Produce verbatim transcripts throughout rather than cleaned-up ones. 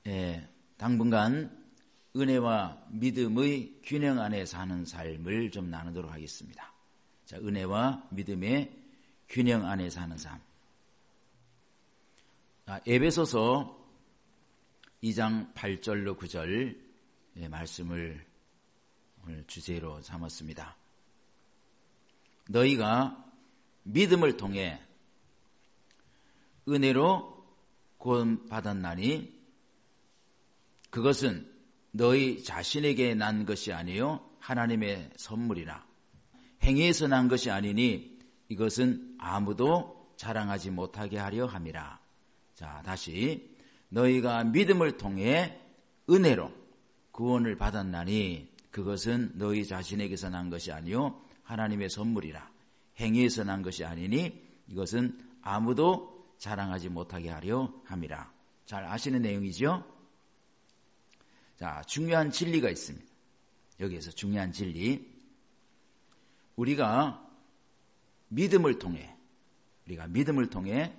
예, 당분간 은혜와 믿음의 균형 안에 사는 삶을 좀 나누도록 하겠습니다. 자, 은혜와 믿음의 균형 안에 사는 삶. 아, 에베소서 이 장 팔 절로 구 절 예, 말씀을 오늘 주제로 삼았습니다. 너희가 믿음을 통해 은혜로 구원받았나니 그것은 너희 자신에게 난 것이 아니요 하나님의 선물이라. 행위에서 난 것이 아니니 이것은 아무도 자랑하지 못하게 하려 함이라. 자, 다시 너희가 믿음을 통해 은혜로 구원을 받았나니 그것은 너희 자신에게서 난 것이 아니요 하나님의 선물이라. 행위에서 난 것이 아니니 이것은 아무도 자랑하지 못하게 하려 함이라. 잘 아시는 내용이죠? 자, 중요한 진리가 있습니다. 여기에서 중요한 진리. 우리가 믿음을 통해, 우리가 믿음을 통해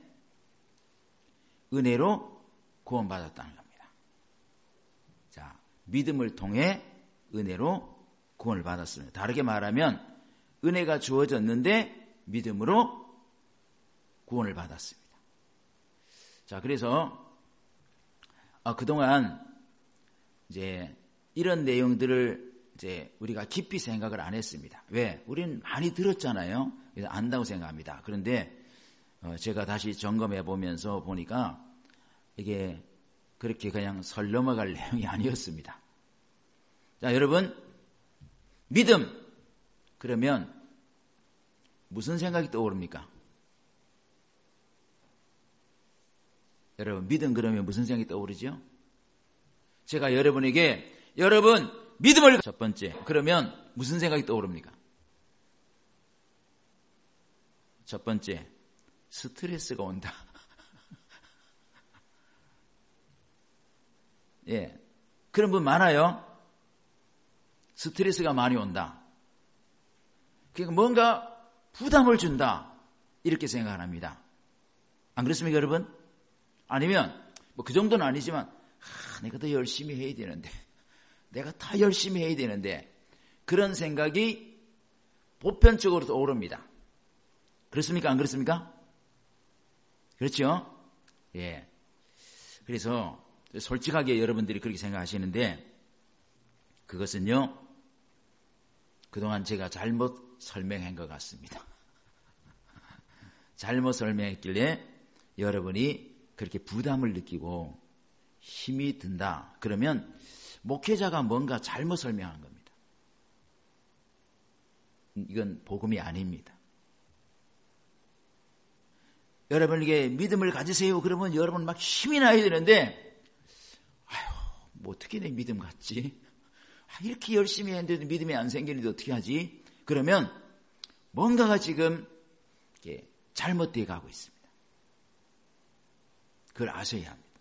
은혜로 구원받았다는 겁니다. 자, 믿음을 통해 은혜로 구원을 받았습니다. 다르게 말하면 은혜가 주어졌는데 믿음으로 구원을 받았습니다. 자, 그래서 아, 그동안 이제 이런 내용들을 이제 우리가 깊이 생각을 안 했습니다. 왜? 우리는 많이 들었잖아요. 그래서 안다고 생각합니다. 그런데 어, 제가 다시 점검해 보면서 보니까 이게 그렇게 그냥 설 넘어갈 내용이 아니었습니다. 자, 여러분, 믿음 그러면 무슨 생각이 떠오릅니까? 여러분, 믿음 그러면 무슨 생각이 떠오르죠? 제가 여러분에게 여러분 믿음을 첫 번째 그러면 무슨 생각이 떠오릅니까? 첫 번째 스트레스가 온다. 예, 그런 분 많아요. 스트레스가 많이 온다. 그러니까 뭔가 부담을 준다 이렇게 생각을 합니다. 안 그렇습니까, 여러분? 아니면 뭐 그 정도는 아니지만 아, 내가 더 열심히 해야 되는데 내가 더 열심히 해야 되는데 그런 생각이 보편적으로 떠오릅니다. 그렇습니까? 안 그렇습니까? 그렇죠? 예. 그래서 솔직하게 여러분들이 그렇게 생각하시는데 그것은요 그동안 제가 잘못 설명한 것 같습니다. 잘못 설명했길래 여러분이 그렇게 부담을 느끼고 힘이 든다. 그러면 목회자가 뭔가 잘못 설명한 겁니다. 이건 복음이 아닙니다. 여러분에게 믿음을 가지세요. 그러면 여러분 막 힘이 나야 되는데 아휴, 뭐 어떻게 내 믿음 갖지? 아, 이렇게 열심히 했는데도 믿음이 안 생기는데 어떻게 하지? 그러면 뭔가가 지금 잘못되어 가고 있습니다. 그걸 아셔야 합니다.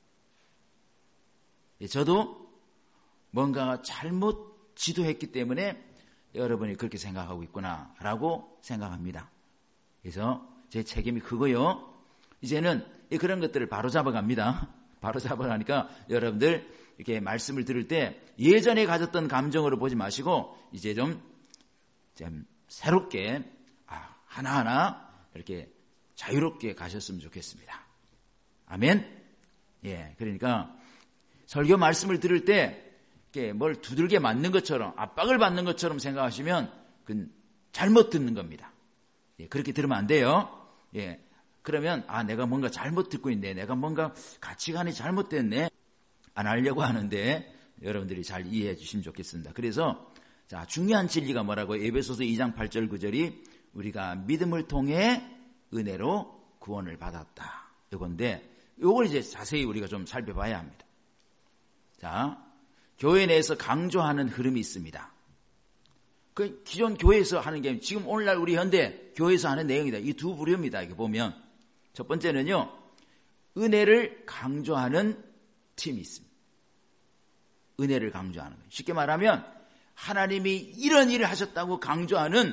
저도 뭔가 잘못 지도했기 때문에 여러분이 그렇게 생각하고 있구나라고 생각합니다. 그래서 제 책임이 크고요. 이제는 그런 것들을 바로 잡아갑니다. 바로 잡아가니까 여러분들 이렇게 말씀을 들을 때 예전에 가졌던 감정으로 보지 마시고 이제 좀, 좀 새롭게 아, 하나하나 이렇게 자유롭게 가셨으면 좋겠습니다. 아멘. 예, 그러니까 설교 말씀을 들을 때 뭘 두들겨 맞는 것처럼 압박을 받는 것처럼 생각하시면 그건 잘못 듣는 겁니다. 예, 그렇게 들으면 안 돼요. 예, 그러면 아 내가 뭔가 잘못 듣고 있네. 내가 뭔가 가치관이 잘못됐네. 안 하려고 하는데 여러분들이 잘 이해해 주시면 좋겠습니다. 그래서 자 중요한 진리가 뭐라고 에베소서 이 장 팔 절 구 절이 우리가 믿음을 통해 은혜로 구원을 받았다. 이건데 이걸 이제 자세히 우리가 좀 살펴봐야 합니다. 자, 교회 내에서 강조하는 흐름이 있습니다. 그 기존 교회에서 하는 게 지금 오늘날 우리 현대 교회에서 하는 내용이다. 이 두 부류입니다. 이렇게 보면 첫 번째는요, 은혜를 강조하는 팀이 있습니다. 은혜를 강조하는 거예요. 쉽게 말하면 하나님이 이런 일을 하셨다고 강조하는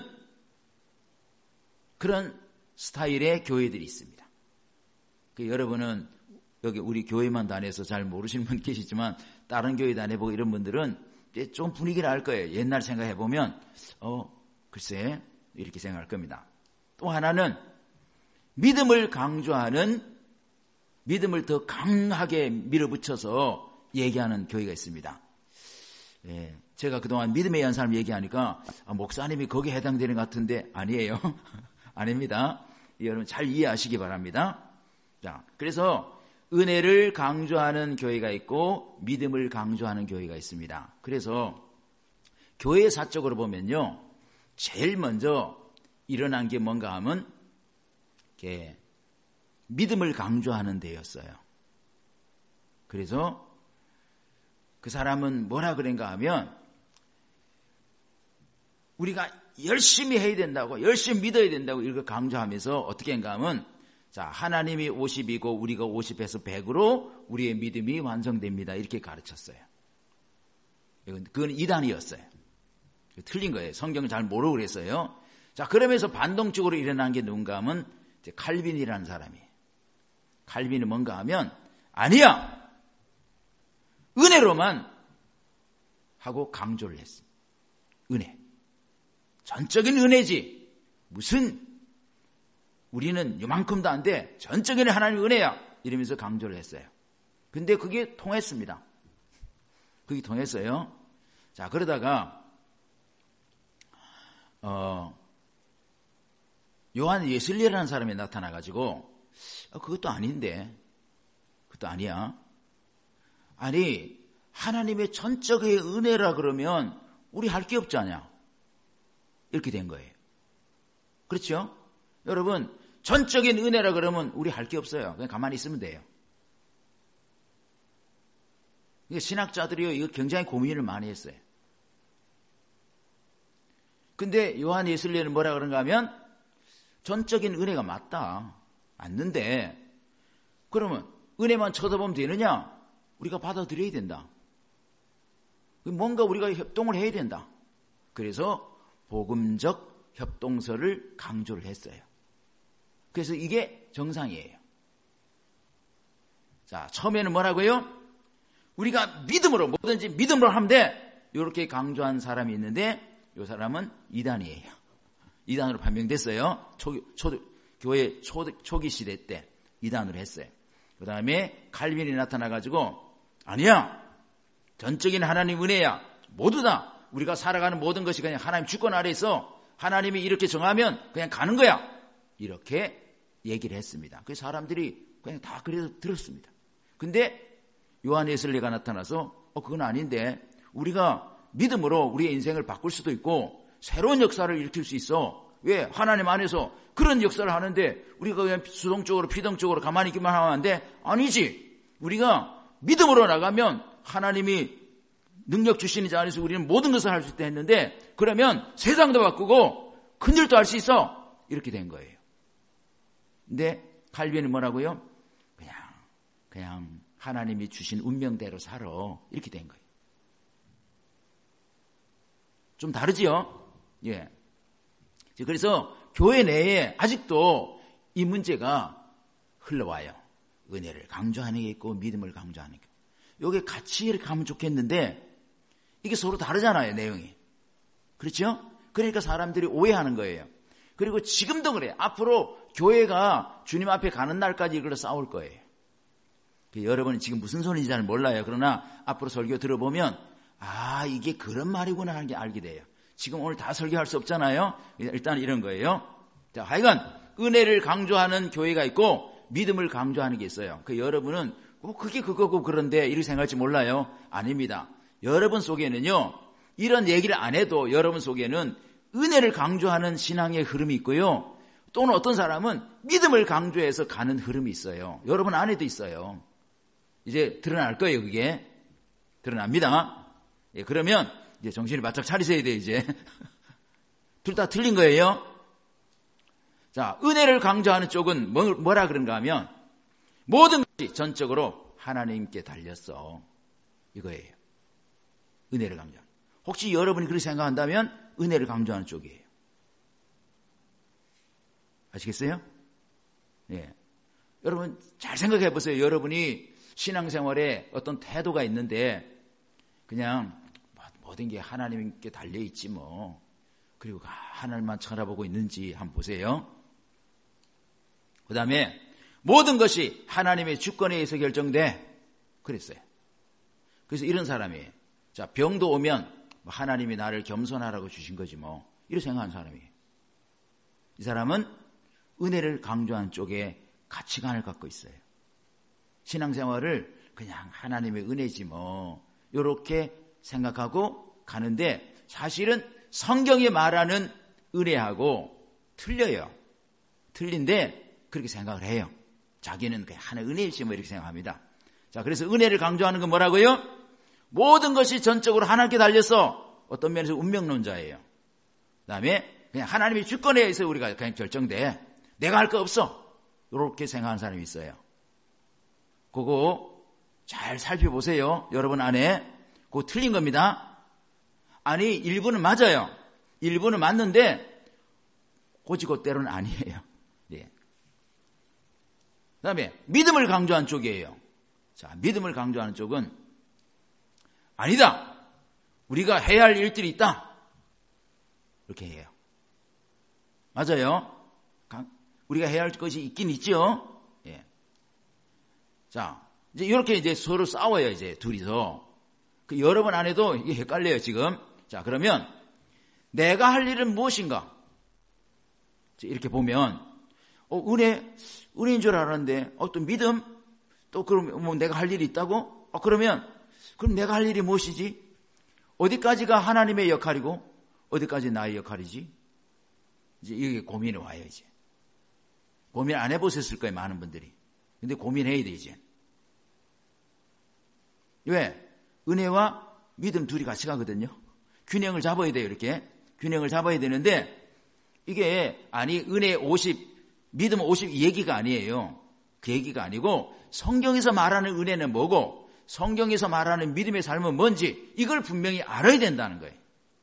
그런 스타일의 교회들이 있습니다. 그 여러분은 여기 우리 교회만 다녀서 잘 모르시는 분 계시지만 다른 교회 다녀보고 이런 분들은 좀 분위기를 알 거예요. 옛날 생각해보면 어 글쎄 이렇게 생각할 겁니다. 또 하나는 믿음을 강조하는, 믿음을 더 강하게 밀어붙여서 얘기하는 교회가 있습니다. 예, 제가 그동안 믿음에 의한 사람 얘기하니까 아, 목사님이 거기에 해당되는 것 같은데 아니에요. 아닙니다. 여러분 잘 이해하시기 바랍니다. 자, 그래서 은혜를 강조하는 교회가 있고 믿음을 강조하는 교회가 있습니다. 그래서 교회 사적으로 보면요, 제일 먼저 일어난 게 뭔가 하면 이렇게 믿음을 강조하는 데였어요. 그래서 그 사람은 뭐라 그런가 하면 우리가 열심히 해야 된다고, 열심히 믿어야 된다고 이렇게 강조하면서 어떻게 한가 하면 자, 하나님이 오십이고 우리가 오십에서 백으로 우리의 믿음이 완성됩니다. 이렇게 가르쳤어요. 그건 이단이었어요. 틀린 거예요. 성경 잘 모르고 그랬어요. 자, 그러면서 반동적으로 일어난 게 누군가 하면 이제 칼빈이라는 사람이에요. 칼빈은 뭔가 하면 아니야! 은혜로만 하고 강조를 했습니다. 은혜. 전적인 은혜지. 무슨 우리는 요만큼도 안 돼. 전적인 하나님의 은혜야. 이러면서 강조를 했어요. 근데 그게 통했습니다. 그게 통했어요. 자, 그러다가 어, 요한 예슬리라는 사람이 나타나가지고 어, 그것도 아닌데 그것도 아니야. 아니 하나님의 전적의 은혜라 그러면 우리 할 게 없잖아. 이렇게 된 거예요. 그렇죠? 여러분 전적인 은혜라 그러면 우리 할 게 없어요. 그냥 가만히 있으면 돼요. 신학자들이요 이거 굉장히 고민을 많이 했어요. 근데 요한 예슬리는 뭐라 그런가 하면 전적인 은혜가 맞다. 맞는데 그러면 은혜만 쳐다보면 되느냐? 우리가 받아들여야 된다. 뭔가 우리가 협동을 해야 된다. 그래서 복음적 협동서를 강조를 했어요. 그래서 이게 정상이에요. 자, 처음에는 뭐라고요? 우리가 믿음으로 뭐든지 믿음으로 하면 돼. 이렇게 강조한 사람이 있는데 이 사람은 이단이에요. 이단으로 판명됐어요. 초, 초, 교회 초, 초기 시대 때 이단으로 했어요. 그 다음에 칼빈이 나타나가지고 아니야. 전적인 하나님 은혜야. 모두 다 우리가 살아가는 모든 것이 그냥 하나님 주권 아래 있어. 하나님이 이렇게 정하면 그냥 가는 거야. 이렇게 얘기를 했습니다. 그래서 사람들이 그냥 다 그래서 들었습니다. 근데 요한 예슬리가 나타나서 어 그건 아닌데 우리가 믿음으로 우리의 인생을 바꿀 수도 있고 새로운 역사를 일으킬 수 있어. 왜? 하나님 안에서 그런 역사를 하는데 우리가 그냥 수동적으로 피동적으로 가만히 있기만 하면 안 돼? 아니지. 우리가 믿음으로 나가면 하나님이 능력 주시는 자 안에서 우리는 모든 것을 할 수 있다 했는데 그러면 세상도 바꾸고 큰일도 할 수 있어. 이렇게 된 거예요. 근데 칼빈은 뭐라고요? 그냥 그냥 하나님이 주신 운명대로 살아. 이렇게 된 거예요. 좀 다르지요? 예. 그래서 교회 내에 아직도 이 문제가 흘러와요. 은혜를 강조하는 게 있고 믿음을 강조하는 게. 요게 같이 이렇게 하면 좋겠는데 이게 서로 다르잖아요, 내용이. 그렇죠? 그러니까 사람들이 오해하는 거예요. 그리고 지금도 그래요. 앞으로 교회가 주님 앞에 가는 날까지 이걸로 싸울 거예요. 여러분은 지금 무슨 소리인지 잘 몰라요. 그러나 앞으로 설교 들어보면 아 이게 그런 말이구나 하는 게 알게 돼요. 지금 오늘 다 설교할 수 없잖아요. 일단 이런 거예요. 자, 하여간 은혜를 강조하는 교회가 있고 믿음을 강조하는 게 있어요. 그 여러분은 뭐 그게 그거고 그런데 이렇게 생각할지 몰라요. 아닙니다. 여러분 속에는요 이런 얘기를 안 해도 여러분 속에는 은혜를 강조하는 신앙의 흐름이 있고요. 또는 어떤 사람은 믿음을 강조해서 가는 흐름이 있어요. 여러분 안에도 있어요. 이제 드러날 거예요. 그게 드러납니다. 예, 그러면 이제 정신을 바짝 차리셔야 돼요. 이제 둘 다 틀린 거예요. 자, 은혜를 강조하는 쪽은 뭐, 뭐라 그런가 하면 모든 것이 전적으로 하나님께 달렸어. 이거예요. 은혜를 강조하는. 혹시 여러분이 그렇게 생각한다면 은혜를 강조하는 쪽이에요. 아시겠어요? 예. 여러분 잘 생각해 보세요. 여러분이 신앙생활에 어떤 태도가 있는데 그냥 모든 게 하나님께 달려있지 뭐. 그리고 하나님만 쳐다보고 있는지 한번 보세요. 그 다음에 모든 것이 하나님의 주권에 의해서 결정돼. 그랬어요. 그래서 이런 사람이 자 병도 오면 하나님이 나를 겸손하라고 주신 거지 뭐. 이렇게 생각하는 사람이에요. 이 사람은 은혜를 강조하는 쪽에 가치관을 갖고 있어요. 신앙생활을 그냥 하나님의 은혜지 뭐 이렇게 생각하고 가는데 사실은 성경이 말하는 은혜하고 틀려요. 틀린데 그렇게 생각을 해요. 자기는 그냥 하나의 은혜일지 뭐 이렇게 생각합니다. 자, 그래서 은혜를 강조하는 건 뭐라고요? 모든 것이 전적으로 하나님께 달려서 어떤 면에서 운명론자예요. 그 다음에 그냥 하나님의 주권에 의해서 우리가 그냥 결정돼. 내가 할 거 없어. 이렇게 생각하는 사람이 있어요. 그거 잘 살펴보세요. 여러분 안에. 그거 틀린 겁니다. 아니 일부는 맞아요. 일부는 맞는데 고지고대로는 아니에요. 예. 그 다음에 믿음을 강조한 쪽이에요. 자, 믿음을 강조하는 쪽은 아니다. 우리가 해야 할 일들이 있다. 이렇게 해요. 맞아요. 우리가 해야 할 것이 있긴 있죠. 예. 자, 이제 이렇게 이제 서로 싸워요. 이제 둘이서. 그 여러분 안에도 이게 헷갈려요 지금. 자, 그러면 내가 할 일은 무엇인가? 이렇게 보면 어, 은혜, 은혜인 줄 알았는데 어, 또 믿음? 또 그럼 뭐 내가 할 일이 있다고? 어, 그러면 그럼 내가 할 일이 무엇이지? 어디까지가 하나님의 역할이고 어디까지 나의 역할이지? 이제 이게 고민이 와요 이제. 고민 안 해보셨을 거예요 많은 분들이. 근데 고민해야 돼 이제. 왜? 은혜와 믿음 둘이 같이 가거든요. 균형을 잡아야 돼요 이렇게. 균형을 잡아야 되는데 이게 아니 은혜 오십 믿음 오십 이 얘기가 아니에요. 그 얘기가 아니고 성경에서 말하는 은혜는 뭐고 성경에서 말하는 믿음의 삶은 뭔지 이걸 분명히 알아야 된다는 거예요.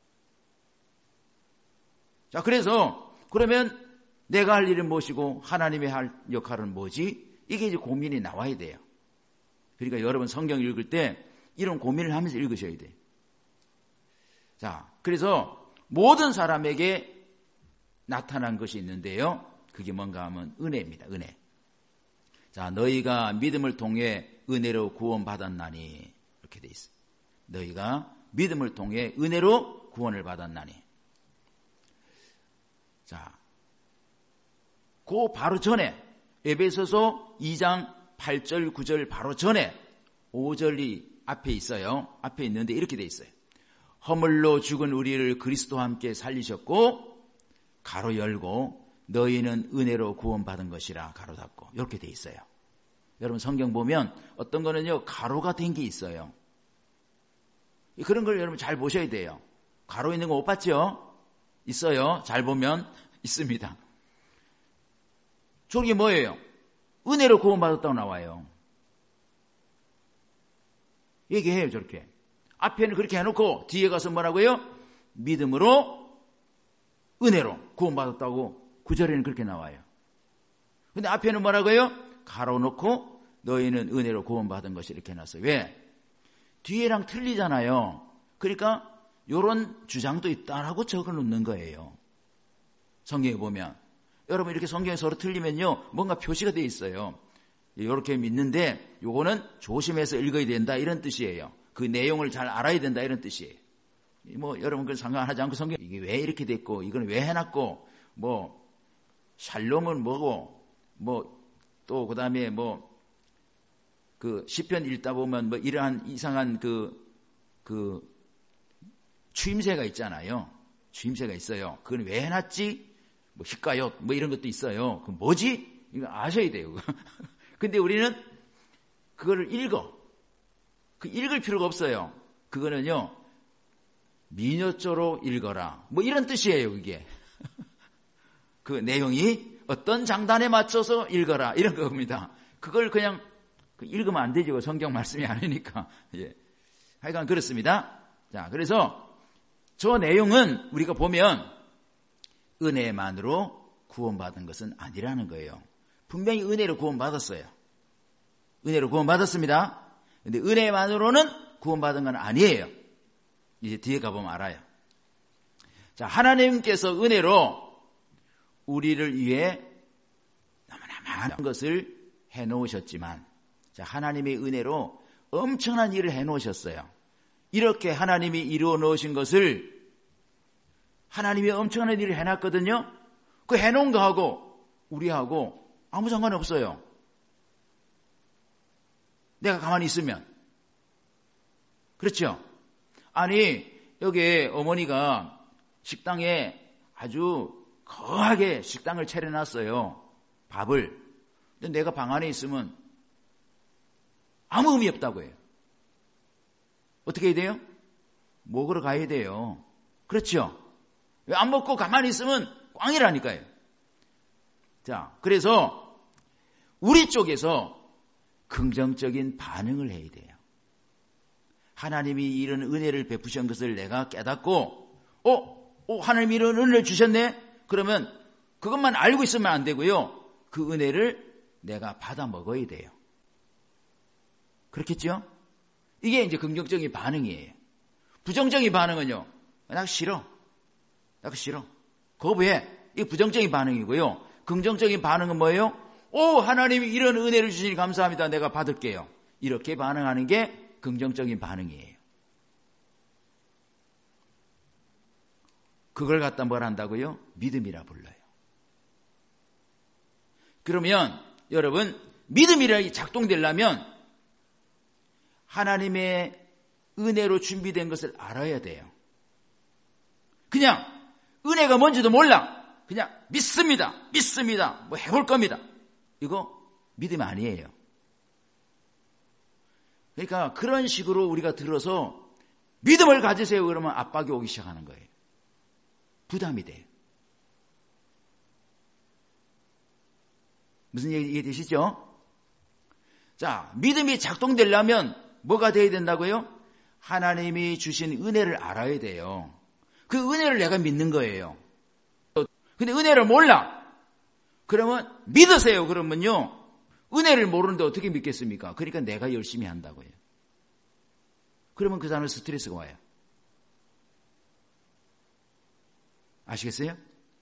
자, 그래서 그러면 내가 할 일은 무엇이고 하나님의 할 역할은 뭐지? 이게 이제 고민이 나와야 돼요. 그러니까 여러분 성경 읽을 때 이런 고민을 하면서 읽으셔야 돼요. 자, 그래서 모든 사람에게 나타난 것이 있는데요. 그게 뭔가 하면 은혜입니다. 은혜. 자, 너희가 믿음을 통해 은혜로 구원받았나니 이렇게 돼 있어요. 너희가 믿음을 통해 은혜로 구원을 받았나니. 자, 그 바로 전에 에베소서 이 장 팔 절 구 절 바로 전에 오 절이 앞에 있어요. 앞에 있는데 이렇게 돼 있어요. 허물로 죽은 우리를 그리스도와 함께 살리셨고 가로 열고 너희는 은혜로 구원받은 것이라 가로 닫고 이렇게 돼 있어요. 여러분 성경 보면 어떤 거는요 가로가 된 게 있어요. 그런 걸 여러분 잘 보셔야 돼요. 가로 있는 거 못 봤죠? 있어요. 잘 보면 있습니다. 저게 뭐예요? 은혜로 구원받았다고 나와요. 얘기해요 저렇게. 앞에는 그렇게 해놓고 뒤에 가서 뭐라고요? 믿음으로 은혜로 구원받았다고 구 절에는 그렇게 나와요. 근데 앞에는 뭐라고요? 가로놓고 너희는 은혜로 구원받은 것이 이렇게 해놨어요. 왜? 뒤에랑 틀리잖아요. 그러니까 이런 주장도 있다라고 적어놓는 거예요. 성경에 보면. 여러분 이렇게 성경에 서로 틀리면요 뭔가 표시가 되어 있어요. 이렇게 믿는데 요거는 조심해서 읽어야 된다 이런 뜻이에요. 그 내용을 잘 알아야 된다 이런 뜻이에요. 뭐 여러분 그걸 상관하지 않고 성경 이게 왜 이렇게 됐고 이건 왜 해놨고 뭐 샬롬은 뭐고 뭐 또 그다음에 뭐 그 시편 읽다 보면 뭐 이러한 이상한 그 그 추임새가 있잖아요. 추임새가 있어요. 그건 왜 해놨지? 뭐 희가요 뭐 이런 것도 있어요. 그 뭐지? 이거 아셔야 돼요. 근데 우리는 그거를 읽어. 그 읽을 필요가 없어요. 그거는요 미녀조로 읽어라. 뭐 이런 뜻이에요. 그게. 그 내용이 어떤 장단에 맞춰서 읽어라. 이런 겁니다. 그걸 그냥 읽으면 안 되죠. 성경 말씀이 아니니까. 예. 하여간 그렇습니다. 자, 그래서 저 내용은 우리가 보면 은혜만으로 구원받은 것은 아니라는 거예요. 분명히 은혜로 구원받았어요. 은혜로 구원받았습니다. 근데 은혜만으로는 구원받은 건 아니에요. 이제 뒤에 가보면 알아요. 자, 하나님께서 은혜로 우리를 위해 너무나 많은 것을 해놓으셨지만, 자, 하나님의 은혜로 엄청난 일을 해놓으셨어요. 이렇게 하나님이 이루어 놓으신 것을 하나님이 엄청난 일을 해놨거든요. 그 해놓은 거하고 우리하고 아무 상관없어요. 내가 가만히 있으면. 그렇죠? 아니, 여기 어머니가 식당에 아주 거하게 식당을 차려놨어요. 밥을. 근데 내가 방 안에 있으면 아무 의미 없다고 해요. 어떻게 해야 돼요? 먹으러 가야 돼요. 그렇죠? 왜 안 먹고 가만히 있으면 꽝이라니까요. 자, 그래서 우리 쪽에서 긍정적인 반응을 해야 돼요. 하나님이 이런 은혜를 베푸신 것을 내가 깨닫고, 어? 어 하나님이 이런 은혜를 주셨네? 그러면 그것만 알고 있으면 안 되고요. 그 은혜를 내가 받아 먹어야 돼요. 그렇겠죠? 이게 이제 긍정적인 반응이에요. 부정적인 반응은요, 나 싫어. 나 싫어. 거부해. 이게 부정적인 반응이고요. 긍정적인 반응은 뭐예요? 오, 하나님이 이런 은혜를 주시니 감사합니다. 내가 받을게요. 이렇게 반응하는 게 긍정적인 반응이에요. 그걸 갖다 뭘 한다고요? 믿음이라 불러요. 그러면 여러분, 믿음이라 작동되려면 하나님의 은혜로 준비된 것을 알아야 돼요. 그냥 은혜가 뭔지도 몰라. 그냥 믿습니다. 믿습니다. 뭐 해볼 겁니다. 이거 믿음 아니에요. 그러니까 그런 식으로 우리가 들어서 믿음을 가지세요 그러면 압박이 오기 시작하는 거예요. 부담이 돼요. 무슨 얘기 이해되시죠? 자, 믿음이 작동되려면 뭐가 돼야 된다고요? 하나님이 주신 은혜를 알아야 돼요. 그 은혜를 내가 믿는 거예요. 근데 은혜를 몰라. 그러면 믿으세요. 그러면요. 은혜를 모르는데 어떻게 믿겠습니까? 그러니까 내가 열심히 한다고요. 그러면 그 사람은 스트레스가 와요. 아시겠어요?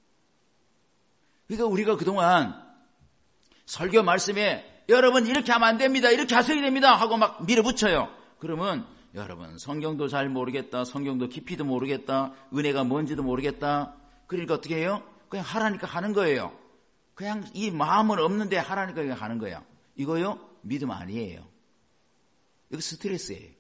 그러니까 우리가 그동안 설교 말씀에 여러분 이렇게 하면 안 됩니다. 이렇게 하셔야 됩니다. 하고 막 밀어붙여요. 그러면 여러분 성경도 잘 모르겠다. 성경도 깊이도 모르겠다. 은혜가 뭔지도 모르겠다. 그러니까 어떻게 해요? 그냥 하라니까 하는 거예요. 그냥 이 마음은 없는데 하라니까 그냥 하는 거야. 이거요? 믿음 아니에요. 이거 스트레스예요.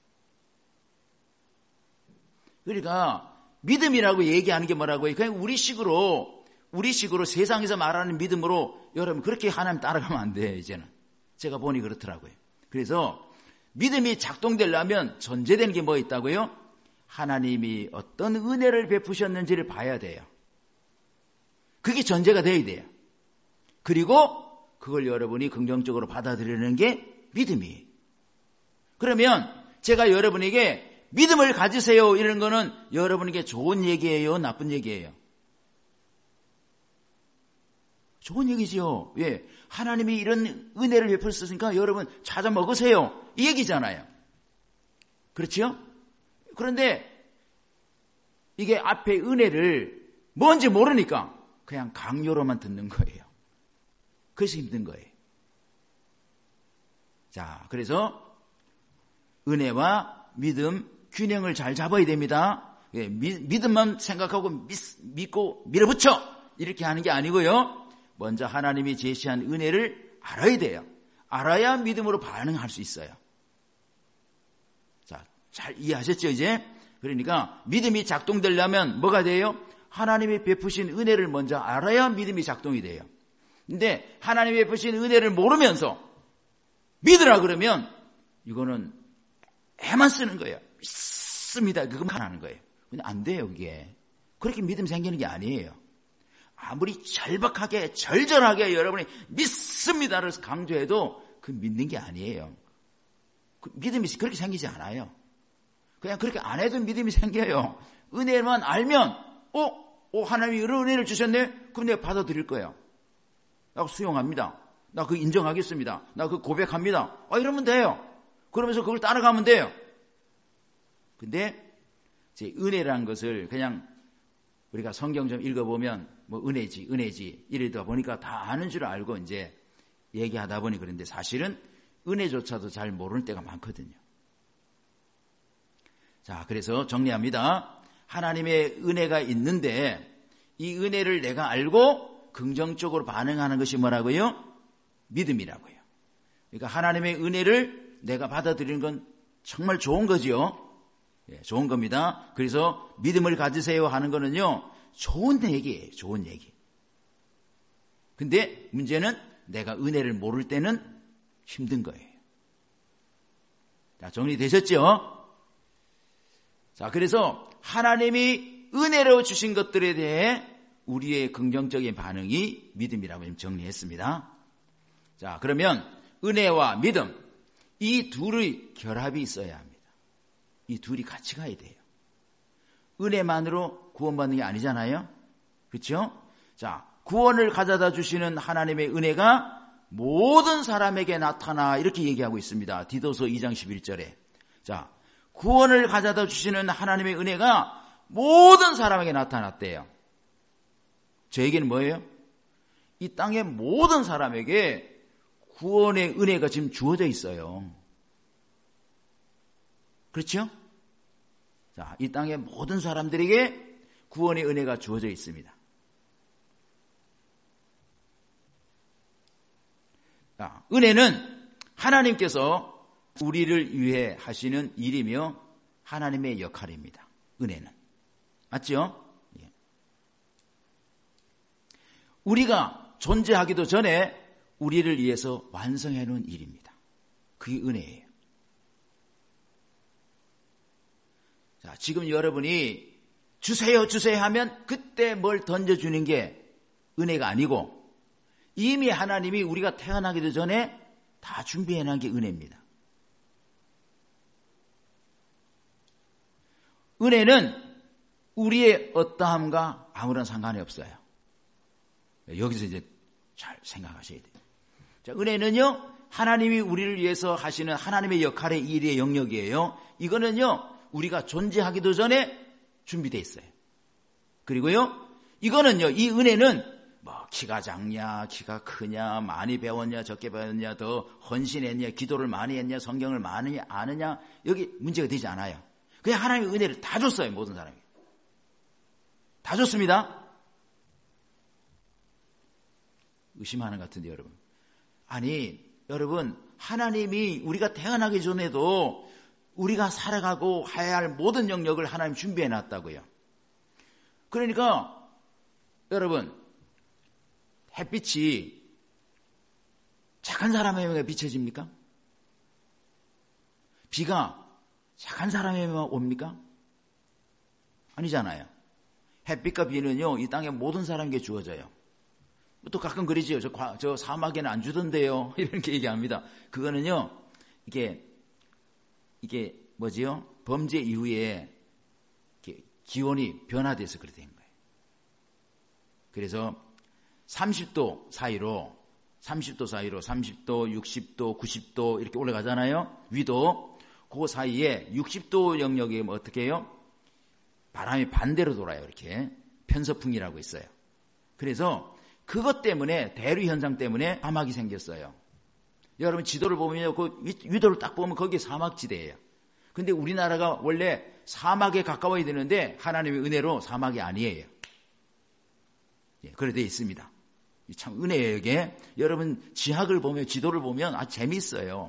그러니까 믿음이라고 얘기하는 게 뭐라고요? 그냥 우리식으로 우리식으로 세상에서 말하는 믿음으로 여러분 그렇게 하나님 따라가면 안 돼요. 이제는 제가 보니 그렇더라고요. 그래서 믿음이 작동되려면 전제되는 게 뭐 있다고요? 하나님이 어떤 은혜를 베푸셨는지를 봐야 돼요. 그게 전제가 돼야 돼요. 그리고 그걸 여러분이 긍정적으로 받아들이는 게 믿음이에요. 그러면 제가 여러분에게 믿음을 가지세요 이런 거는 여러분에게 좋은 얘기예요? 나쁜 얘기예요? 좋은 얘기죠. 왜? 하나님이 이런 은혜를 베풀었으니까 여러분 찾아 먹으세요. 이 얘기잖아요. 그렇죠? 그런데 이게 앞에 은혜를 뭔지 모르니까 그냥 강요로만 듣는 거예요. 그래서 힘든 거예요. 자, 그래서 은혜와 믿음 균형을 잘 잡아야 됩니다. 예, 미, 믿음만 생각하고 믿, 믿고 밀어붙여 이렇게 하는 게 아니고요. 먼저 하나님이 제시한 은혜를 알아야 돼요. 알아야 믿음으로 반응할 수 있어요. 자, 잘 이해하셨죠 이제? 그러니까 믿음이 작동되려면 뭐가 돼요? 하나님이 베푸신 은혜를 먼저 알아야 믿음이 작동이 돼요. 근데 하나님이 베푸신 은혜를 모르면서 믿으라 그러면 이거는 애만 쓰는 거예요. 믿습니다. 그것만 하는 거예요. 근데 안 돼요 그게. 그렇게 믿음 생기는 게 아니에요. 아무리 절박하게 절절하게 여러분이 믿습니다를 강조해도 그 믿는 게 아니에요. 그 믿음이 그렇게 생기지 않아요. 그냥 그렇게 안 해도 믿음이 생겨요. 은혜만 알면 어? 어 하나님이 이런 은혜를 주셨네? 그럼 내가 받아들일 거예요. 라고 수용합니다. 나 그거 인정하겠습니다. 나 그거 고백합니다. 아, 이러면 돼요. 그러면서 그걸 따라가면 돼요. 근데 제 은혜라는 것을 그냥 우리가 성경 좀 읽어보면 뭐 은혜지 은혜지 이러다 보니까 다 아는 줄 알고 이제 얘기하다 보니 그런데 사실은 은혜조차도 잘 모르는 때가 많거든요. 자, 그래서 정리합니다. 하나님의 은혜가 있는데 이 은혜를 내가 알고 긍정적으로 반응하는 것이 뭐라고요? 믿음이라고요. 그러니까 하나님의 은혜를 내가 받아들이는 건 정말 좋은 거지요. 예, 좋은 겁니다. 그래서 믿음을 가지세요 하는 거는요, 좋은 얘기예요. 좋은 얘기. 근데 문제는 내가 은혜를 모를 때는 힘든 거예요. 자, 정리되셨죠? 자, 그래서 하나님이 은혜로 주신 것들에 대해 우리의 긍정적인 반응이 믿음이라고 정리했습니다. 자, 그러면 은혜와 믿음, 이 둘의 결합이 있어야 합니다. 이 둘이 같이 가야 돼요. 은혜만으로 구원받는 게 아니잖아요. 그렇죠? 자, 구원을 가져다 주시는 하나님의 은혜가 모든 사람에게 나타나 이렇게 얘기하고 있습니다. 디도서 이 장 십일 절에. 자, 구원을 가져다 주시는 하나님의 은혜가 모든 사람에게 나타났대요. 저에게는 뭐예요? 이 땅의 모든 사람에게 구원의 은혜가 지금 주어져 있어요. 그렇죠? 자, 이 땅의 모든 사람들에게 구원의 은혜가 주어져 있습니다. 자, 은혜는 하나님께서 우리를 위해 하시는 일이며 하나님의 역할입니다. 은혜는. 맞죠? 예. 우리가 존재하기도 전에 우리를 위해서 완성해 놓은 일입니다. 그게 은혜예요. 자, 지금 여러분이 주세요 주세요 하면 그때 뭘 던져주는 게 은혜가 아니고 이미 하나님이 우리가 태어나기도 전에 다 준비해 놓은 게 은혜입니다. 은혜는 우리의 어떠함과 아무런 상관이 없어요. 여기서 이제 잘 생각하셔야 돼요. 자, 은혜는요, 하나님이 우리를 위해서 하시는 하나님의 역할의 일의 영역이에요. 이거는요, 우리가 존재하기도 전에 준비되어 있어요. 그리고요, 이거는요, 이 은혜는 뭐 키가 작냐, 키가 크냐, 많이 배웠냐, 적게 배웠냐, 더 헌신했냐, 기도를 많이 했냐, 성경을 많이 아느냐, 여기 문제가 되지 않아요. 그냥 하나님의 은혜를 다 줬어요, 모든 사람에게. 다 줬습니다. 의심하는 것 같은데, 여러분. 아니, 여러분, 하나님이 우리가 태어나기 전에도 우리가 살아가고 해야 할 모든 영역을 하나님 준비해 놨다고요. 그러니까, 여러분, 햇빛이 착한 사람에게 비춰집니까? 비가 착한 사람에게만 옵니까? 아니잖아요. 햇빛과 비는요, 이 땅의 모든 사람에게 주어져요. 또 가끔 그러지요. 저, 저 사막에는 안 주던데요. 이렇게 얘기합니다. 그거는요, 이게, 이게 뭐지요? 범죄 이후에 이렇게 기온이 변화돼서 그렇게 된 거예요. 그래서 삼십 도 사이로, 삼십 도 사이로, 삼십 도, 육십 도, 구십 도 이렇게 올라가잖아요. 위도. 그 사이에 육십 도 영역이 뭐 어떻게 해요? 바람이 반대로 돌아요. 이렇게. 편서풍이라고 있어요. 그래서 그것 때문에, 대류 현상 때문에 사막이 생겼어요. 여러분 지도를 보면요, 그 위도를 딱 보면 거기에 사막지대예요. 근데 우리나라가 원래 사막에 가까워야 되는데 하나님의 은혜로 사막이 아니에요. 예, 그래 돼 있습니다. 참 은혜예요, 이게. 여러분 지학을 보면, 지도를 보면 아 재미있어요.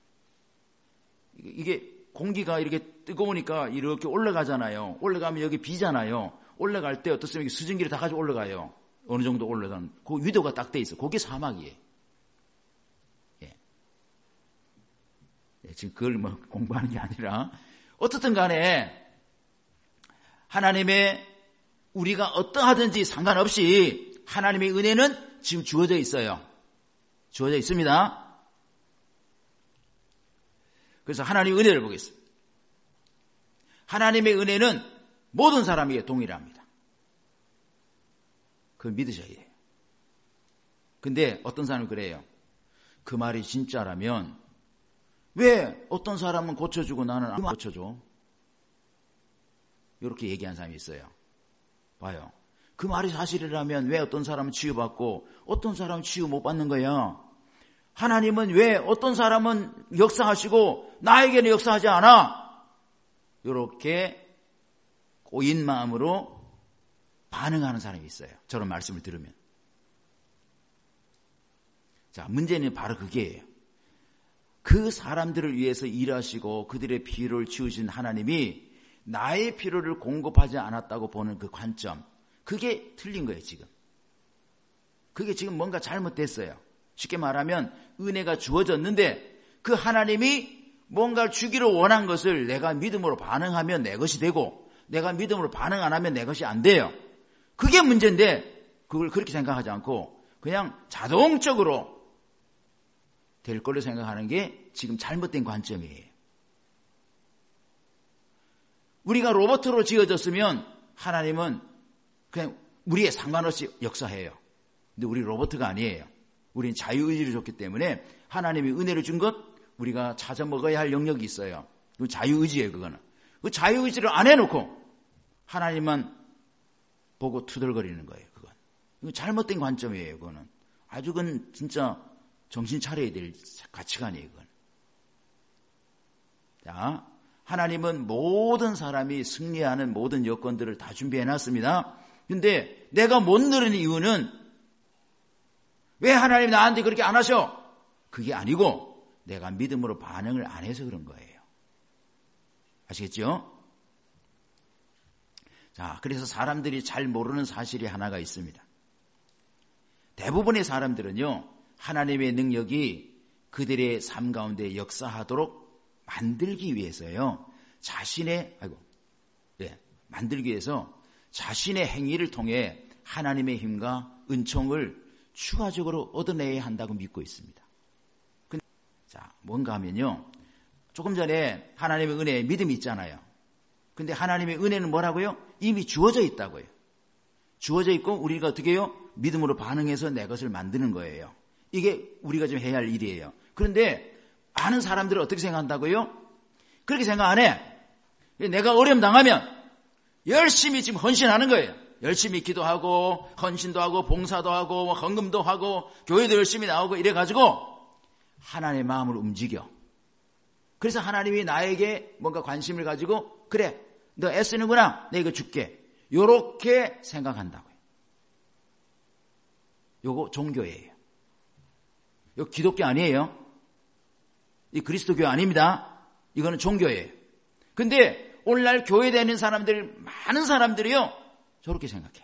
이게 공기가 이렇게 뜨거우니까 이렇게 올라가잖아요. 올라가면 여기 비잖아요. 올라갈 때 어떻습니까? 수증기를 다 가지고 올라가요. 어느 정도 올라가는 그 위도가 딱 돼 있어. 그게 사막이에요. 예. 예, 지금 그걸 뭐 공부하는 게 아니라 어떻든 간에 하나님의 우리가 어떠하든지 상관없이 하나님의 은혜는 지금 주어져 있어요. 주어져 있습니다. 그래서 하나님의 은혜를 보겠습니다. 하나님의 은혜는 모든 사람에게 동일합니다. 그걸 믿으셔야 돼요. 근데 어떤 사람은 그래요. 그 말이 진짜라면 왜 어떤 사람은 고쳐주고 나는 안 고쳐줘? 이렇게 얘기한 사람이 있어요. 봐요. 그 말이 사실이라면 왜 어떤 사람은 치유받고 어떤 사람은 치유 못 받는 거야? 하나님은 왜 어떤 사람은 역사하시고 나에게는 역사하지 않아? 이렇게 꼬인 마음으로 반응하는 사람이 있어요. 저런 말씀을 들으면. 자, 문제는 바로 그게예요. 그 사람들을 위해서 일하시고 그들의 필요를 치우신 하나님이 나의 필요를 공급하지 않았다고 보는 그 관점, 그게 틀린 거예요, 지금. 그게 지금 뭔가 잘못됐어요. 쉽게 말하면 은혜가 주어졌는데 그 하나님이 뭔가를 주기를 원한 것을 내가 믿음으로 반응하면 내 것이 되고 내가 믿음으로 반응 안 하면 내 것이 안 돼요. 그게 문제인데 그걸 그렇게 생각하지 않고 그냥 자동적으로 될 걸로 생각하는 게 지금 잘못된 관점이에요. 우리가 로봇으로 지어졌으면 하나님은 그냥 우리에 상관없이 역사해요. 근데 우리 로봇가 아니에요. 우리는 자유의지를 줬기 때문에 하나님이 은혜를 준 것 우리가 찾아 먹어야 할 영역이 있어요. 그 자유의지예요, 그거는. 그 자유의지를 안 해놓고 하나님만 보고 투덜거리는 거예요, 그건. 이거 잘못된 관점이에요, 그거는. 아주 그건 진짜 정신 차려야 될 가치관이에요, 그건. 자, 하나님은 모든 사람이 승리하는 모든 여건들을 다 준비해 놨습니다. 근데 내가 못 누리는 이유는 왜 하나님 나한테 그렇게 안 하셔? 그게 아니고 내가 믿음으로 반응을 안 해서 그런 거예요. 아시겠죠? 자, 그래서 사람들이 잘 모르는 사실이 하나가 있습니다. 대부분의 사람들은요, 하나님의 능력이 그들의 삶 가운데 역사하도록 만들기 위해서요, 자신의, 아이고, 예, 만들기 위해서 자신의 행위를 통해 하나님의 힘과 은총을 추가적으로 얻어내야 한다고 믿고 있습니다. 근데, 자, 뭔가 하면요, 조금 전에 하나님의 은혜에 믿음이 있잖아요. 근데 하나님의 은혜는 뭐라고요? 이미 주어져 있다고요. 주어져 있고 우리가 어떻게 해요? 믿음으로 반응해서 내 것을 만드는 거예요. 이게 우리가 좀 해야 할 일이에요. 그런데 많은 사람들은 어떻게 생각한다고요? 그렇게 생각 안 해. 내가 어려움 당하면 열심히 지금 헌신하는 거예요. 열심히 기도하고 헌신도 하고 봉사도 하고 헌금도 하고 교회도 열심히 나오고 이래가지고 하나님의 마음을 움직여. 그래서 하나님이 나에게 뭔가 관심을 가지고 그래 너 애쓰는구나 내가 이거 줄게. 요렇게 생각한다고요. 요거 종교예요. 요 기독교 아니에요. 이 그리스도교 아닙니다. 이거는 종교예요. 근데 오늘날 교회 다니는 사람들, 많은 사람들이요, 저렇게 생각해요.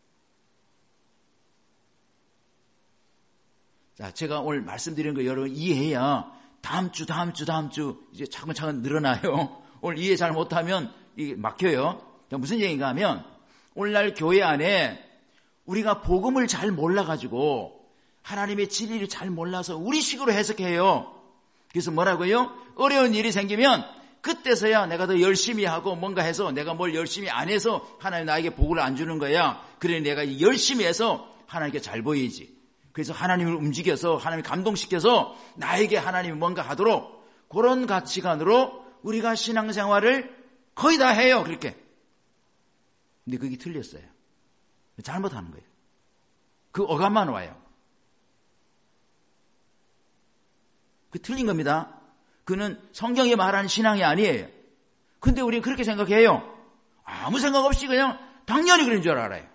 자, 제가 오늘 말씀드리는 거 여러분 이해해야 다음 주, 다음 주, 다음 주 이제 차근차근 늘어나요. 오늘 이해 잘 못하면 이게 막혀요. 무슨 얘기인가 하면 오늘날 교회 안에 우리가 복음을 잘 몰라가지고 하나님의 진리를 잘 몰라서 우리식으로 해석해요. 그래서 뭐라고요? 어려운 일이 생기면 그때서야 내가 더 열심히 하고 뭔가 해서 내가 뭘 열심히 안 해서 하나님 나에게 복을 안 주는 거야. 그래 내가 열심히 해서 하나님께 잘 보이지. 그래서 하나님을 움직여서 하나님을 감동시켜서 나에게 하나님이 뭔가 하도록 그런 가치관으로 우리가 신앙생활을 거의 다 해요. 그렇게. 근데 그게 틀렸어요. 잘못하는 거예요. 그 어감만 와요. 그 틀린 겁니다. 그는 성경이 말하는 신앙이 아니에요. 근데 우리는 그렇게 생각해요. 아무 생각 없이 그냥 당연히 그런 줄 알아요.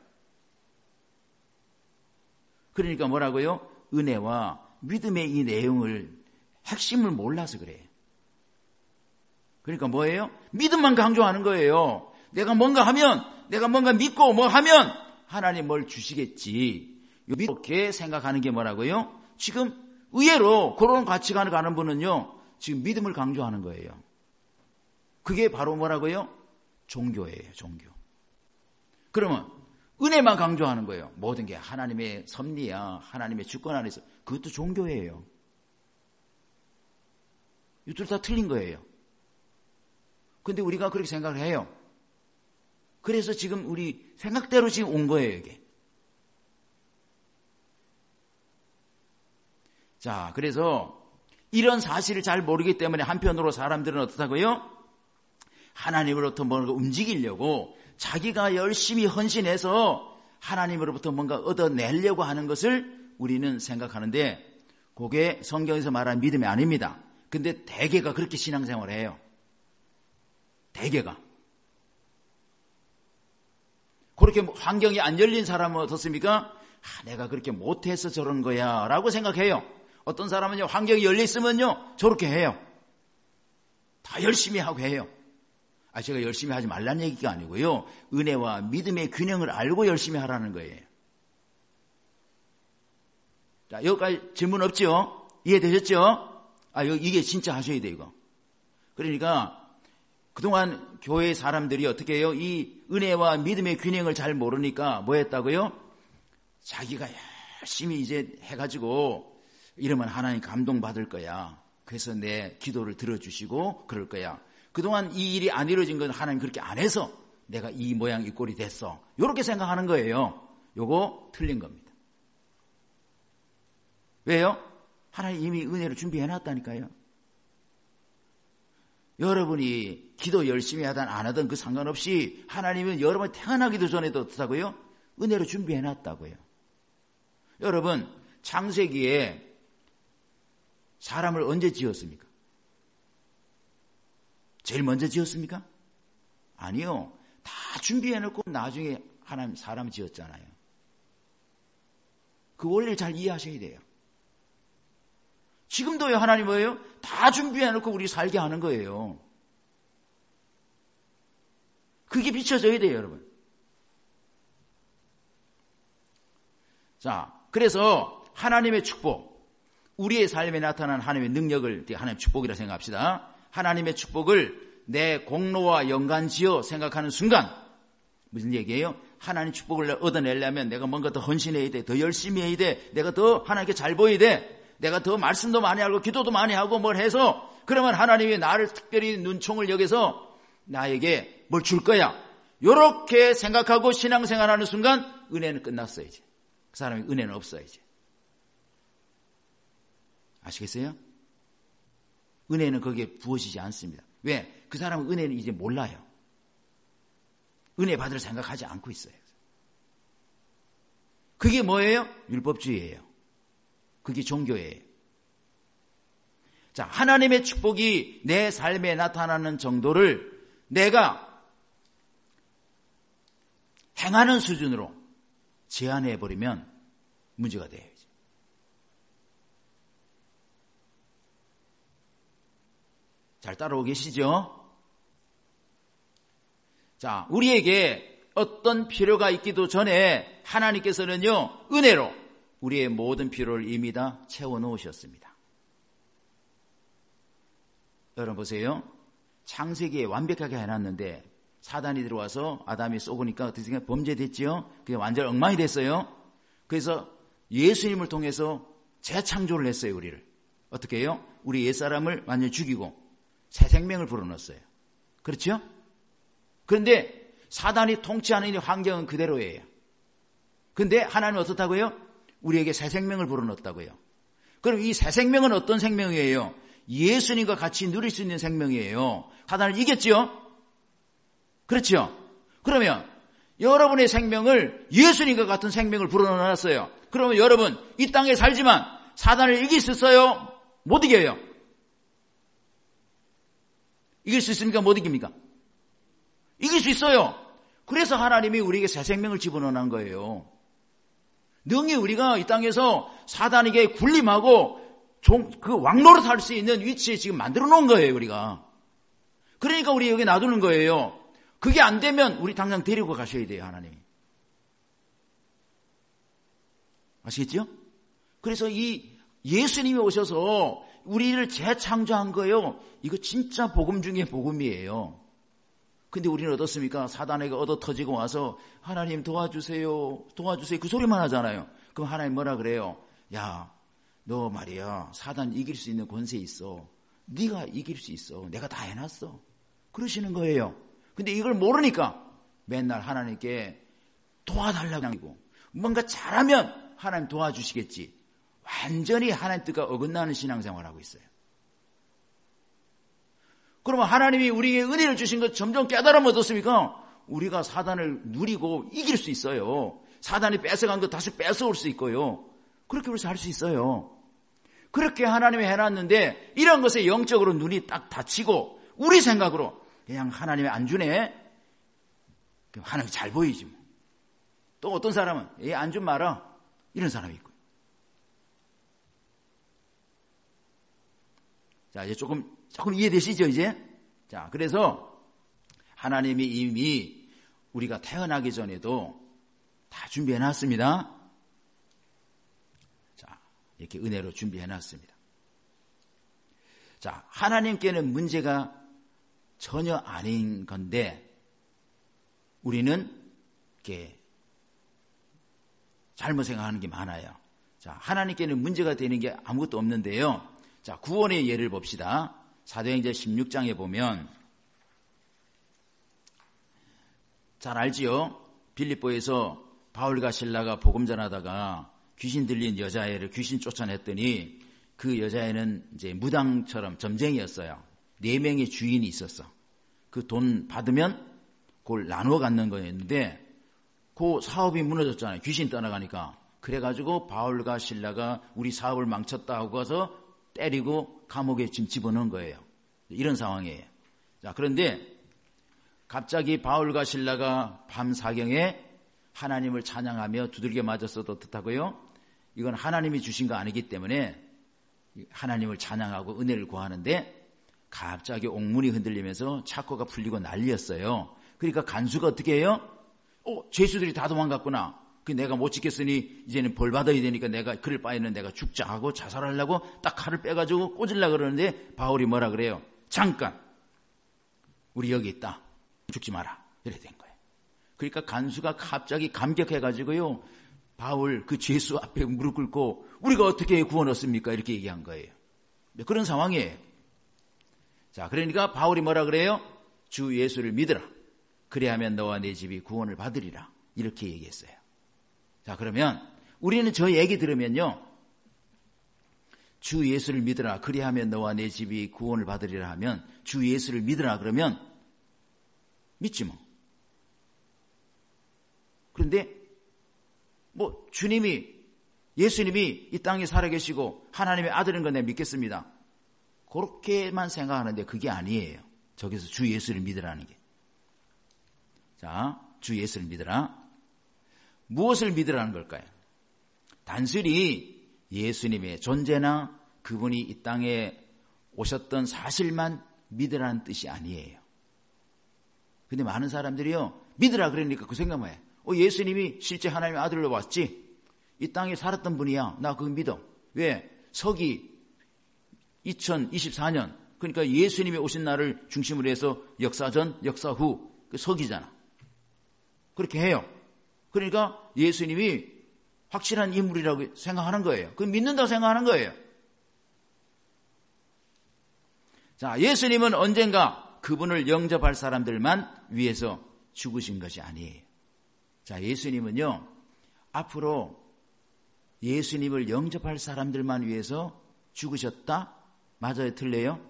그러니까 뭐라고요? 은혜와 믿음의 이 내용을 핵심을 몰라서 그래요. 그러니까 뭐예요? 믿음만 강조하는 거예요. 내가 뭔가 하면 내가 뭔가 믿고 뭐 하면 하나님 뭘 주시겠지. 이렇게 생각하는 게 뭐라고요? 지금 의외로 그런 가치관을 가는 분은요. 지금 믿음을 강조하는 거예요. 그게 바로 뭐라고요? 종교예요. 종교. 그러면 은혜만 강조하는 거예요. 모든 게 하나님의 섭리야. 하나님의 주권 안에서. 그것도 종교예요. 이 둘 다 틀린 거예요. 근데 우리가 그렇게 생각을 해요. 그래서 지금 우리 생각대로 지금 온 거예요, 이게. 자, 그래서 이런 사실을 잘 모르기 때문에 한편으로 사람들은 어떻다고요? 하나님으로부터 뭔가 움직이려고 자기가 열심히 헌신해서 하나님으로부터 뭔가 얻어내려고 하는 것을 우리는 생각하는데 그게 성경에서 말하는 믿음이 아닙니다. 근데 대개가 그렇게 신앙생활을 해요. 대개가. 그렇게 환경이 안 열린 사람은 어떻습니까? 아, 내가 그렇게 못해서 저런 거야 라고 생각해요. 어떤 사람은요, 환경이 열려있으면요 저렇게 해요. 다 열심히 하고 해요. 아, 제가 열심히 하지 말라는 얘기가 아니고요, 은혜와 믿음의 균형을 알고 열심히 하라는 거예요. 자, 여기까지 질문 없죠? 이해되셨죠? 아, 이게 진짜 하셔야 돼요, 이거. 그러니까 그동안 교회 사람들이 어떻게 해요? 이 은혜와 믿음의 균형을 잘 모르니까 뭐 했다고요? 자기가 열심히 이제 해가지고 이러면 하나님 감동받을 거야. 그래서 내 기도를 들어주시고 그럴 거야. 그동안 이 일이 안 이루어진 건 하나님 그렇게 안 해서 내가 이 모양 이 꼴이 됐어. 이렇게 생각하는 거예요. 요거 틀린 겁니다. 왜요? 하나님 이미 은혜를 준비해놨다니까요. 여러분이 기도 열심히 하든 안 하든 그 상관없이 하나님은 여러분이 태어나기도 전에도 어떻다고요? 은혜로 준비해놨다고요. 여러분, 창세기에 사람을 언제 지었습니까? 제일 먼저 지었습니까? 아니요. 다 준비해놓고 나중에 하나님 사람 지었잖아요. 그 원리를 잘 이해하셔야 돼요. 지금도요, 하나님 뭐예요? 다 준비해놓고 우리 살게 하는 거예요. 그게 비춰져야 돼요, 여러분. 자, 그래서 하나님의 축복, 우리의 삶에 나타난 하나님의 능력을 하나님의 축복이라 생각합시다. 하나님의 축복을 내 공로와 연관지어 생각하는 순간, 무슨 얘기예요? 하나님 축복을 얻어내려면 내가 뭔가 더 헌신해야 돼, 더 열심히 해야 돼, 내가 더 하나님께 잘 보여야 돼, 내가 더 말씀도 많이 하고 기도도 많이 하고 뭘 해서, 그러면 하나님이 나를 특별히 눈총을 여겨서 나에게 뭘 줄 거야. 이렇게 생각하고 신앙생활하는 순간 은혜는 끝났어요. 이제 그 사람이 은혜는 없어요. 이제 아시겠어요? 은혜는 거기에 부어지지 않습니다. 왜? 그 사람은 은혜는 이제 몰라요. 은혜 받을 생각하지 않고 있어요. 그게 뭐예요? 율법주의예요. 그게 종교예요. 자, 하나님의 축복이 내 삶에 나타나는 정도를 내가 행하는 수준으로 제한해버리면 문제가 돼요. 잘 따라오고 계시죠? 자, 우리에게 어떤 필요가 있기도 전에 하나님께서는요, 은혜로 우리의 모든 필요를 이미 다 채워놓으셨습니다. 여러분 보세요. 창세기에 완벽하게 해놨는데 사단이 들어와서 아담이 쏘고니까 어떻게 생각해? 범죄됐지요? 그게 완전 엉망이 됐어요. 그래서 예수님을 통해서 재창조를 했어요, 우리를. 어떻게 해요? 우리 옛사람을 완전히 죽이고 새 생명을 불어넣었어요. 그렇죠? 그런데 사단이 통치하는 이 환경은 그대로예요. 그런데 하나님은 어떻다고요? 우리에게 새 생명을 불어넣었다고요. 그럼 이 새 생명은 어떤 생명이에요? 예수님과 같이 누릴 수 있는 생명이에요. 사단을 이겼죠? 그렇죠? 그러면 여러분의 생명을 예수님과 같은 생명을 불어넣어놨어요. 그러면 여러분 이 땅에 살지만 사단을 이길 수 있어요? 못 이겨요. 이길 수 있습니까? 못 이깁니까? 이길 수 있어요. 그래서 하나님이 우리에게 새 생명을 집어넣은 거예요. 능히 우리가 이 땅에서 사단에게 군림하고 종, 그 왕노릇 할 수 있는 위치에 지금 만들어 놓은 거예요, 우리가. 그러니까 우리 여기 놔두는 거예요. 그게 안 되면 우리 당장 데리고 가셔야 돼요, 하나님이. 아시겠죠? 그래서 이 예수님이 오셔서 우리를 재창조한 거예요. 이거 진짜 복음 중에 복음이에요. 근데 우리는 어떻습니까? 사단에게 얻어 터지고 와서 하나님 도와주세요, 도와주세요 그 소리만 하잖아요. 그럼 하나님 뭐라 그래요? 야, 너 말이야 사단 이길 수 있는 권세 있어. 네가 이길 수 있어. 내가 다 해놨어. 그러시는 거예요. 근데 이걸 모르니까 맨날 하나님께 도와달라고 하고 뭔가 잘하면 하나님 도와주시겠지. 완전히 하나님 뜻과 어긋나는 신앙생활을 하고 있어요. 그러면 하나님이 우리에게 은혜를 주신 것 점점 깨달으면 어떻습니까? 우리가 사단을 누리고 이길 수 있어요. 사단이 뺏어간 것 다시 뺏어올 수 있고요. 그렇게 우리 살 수 있어요. 그렇게 하나님이 해놨는데 이런 것에 영적으로 눈이 딱 닫히고 우리 생각으로 그냥 하나님이 안 주네. 하나님이 잘 보이지 뭐. 또 어떤 사람은 얘 안 준 말아. 이런 사람이 있고. 자, 이제 조금 조금 이해되시죠, 이제? 자, 그래서 하나님이 이미 우리가 태어나기 전에도 다 준비해 놨습니다. 자, 이렇게 은혜로 준비해 놨습니다. 자, 하나님께는 문제가 전혀 아닌 건데 우리는 이렇게 잘못 생각하는 게 많아요. 자, 하나님께는 문제가 되는 게 아무것도 없는데요. 자, 구원의 예를 봅시다. 사도행전 십육 장에 보면 잘 알지요? 빌립보에서 바울과 실라가 복음 전하다가 귀신 들린 여자애를 귀신 쫓아냈더니 그 여자애는 이제 무당처럼 점쟁이였어요. 네 명의 주인이 있었어. 그 돈 받으면 그걸 나누어 갖는 거였는데 그 사업이 무너졌잖아요. 귀신 떠나가니까. 그래가지고 바울과 실라가 우리 사업을 망쳤다 하고 가서 때리고 감옥에 지금 집어넣은 거예요. 이런 상황이에요. 자, 그런데 갑자기 바울과 실라가 밤 사경에 하나님을 찬양하며 두들겨 맞았어도 뜻하고요. 이건 하나님이 주신 거 아니기 때문에 하나님을 찬양하고 은혜를 구하는데 갑자기 옥문이 흔들리면서 착고가 풀리고 난리였어요. 그러니까 간수가 어떻게 해요? 어, 죄수들이 다 도망갔구나. 그 내가 못 지켰으니 이제는 벌 받아야 되니까 내가 그럴 바에는 내가 죽자 하고 자살하려고 딱 칼을 빼가지고 꽂으려고 그러는데 바울이 뭐라 그래요? 잠깐, 우리 여기 있다. 죽지 마라. 이래 된 거예요. 그러니까 간수가 갑자기 감격해가지고요. 바울 그 죄수 앞에 무릎 꿇고 우리가 어떻게 구원 얻습니까? 이렇게 얘기한 거예요. 그런 상황이에요. 자, 그러니까 바울이 뭐라 그래요? 주 예수를 믿으라. 그래야면 너와 내 집이 구원을 받으리라. 이렇게 얘기했어요. 자, 그러면 우리는 저 얘기 들으면요. 주 예수를 믿으라. 그래야면 너와 내 집이 구원을 받으리라 하면 주 예수를 믿으라 그러면 믿지 뭐. 그런데 뭐 주님이 예수님이 이 땅에 살아계시고 하나님의 아들인 건 내가 믿겠습니다. 그렇게만 생각하는데 그게 아니에요. 저기서 주 예수를 믿으라는 게. 자, 주 예수를 믿으라. 무엇을 믿으라는 걸까요? 단순히 예수님의 존재나 그분이 이 땅에 오셨던 사실만 믿으라는 뜻이 아니에요. 근데 많은 사람들이요, 믿으라 그러니까 그 생각만 해. 어, 예수님이 실제 하나님의 아들로 왔지? 이 땅에 살았던 분이야. 나 그거 믿어. 왜? 서기 이천이십사 년. 그러니까 예수님이 오신 날을 중심으로 해서 역사 전, 역사 후. 그 서기잖아. 그렇게 해요. 그러니까 예수님이 확실한 인물이라고 생각하는 거예요. 그 믿는다고 생각하는 거예요. 자, 예수님은 언젠가 그분을 영접할 사람들만 위해서 죽으신 것이 아니에요. 자, 예수님은요, 앞으로 예수님을 영접할 사람들만 위해서 죽으셨다? 맞아요? 틀려요?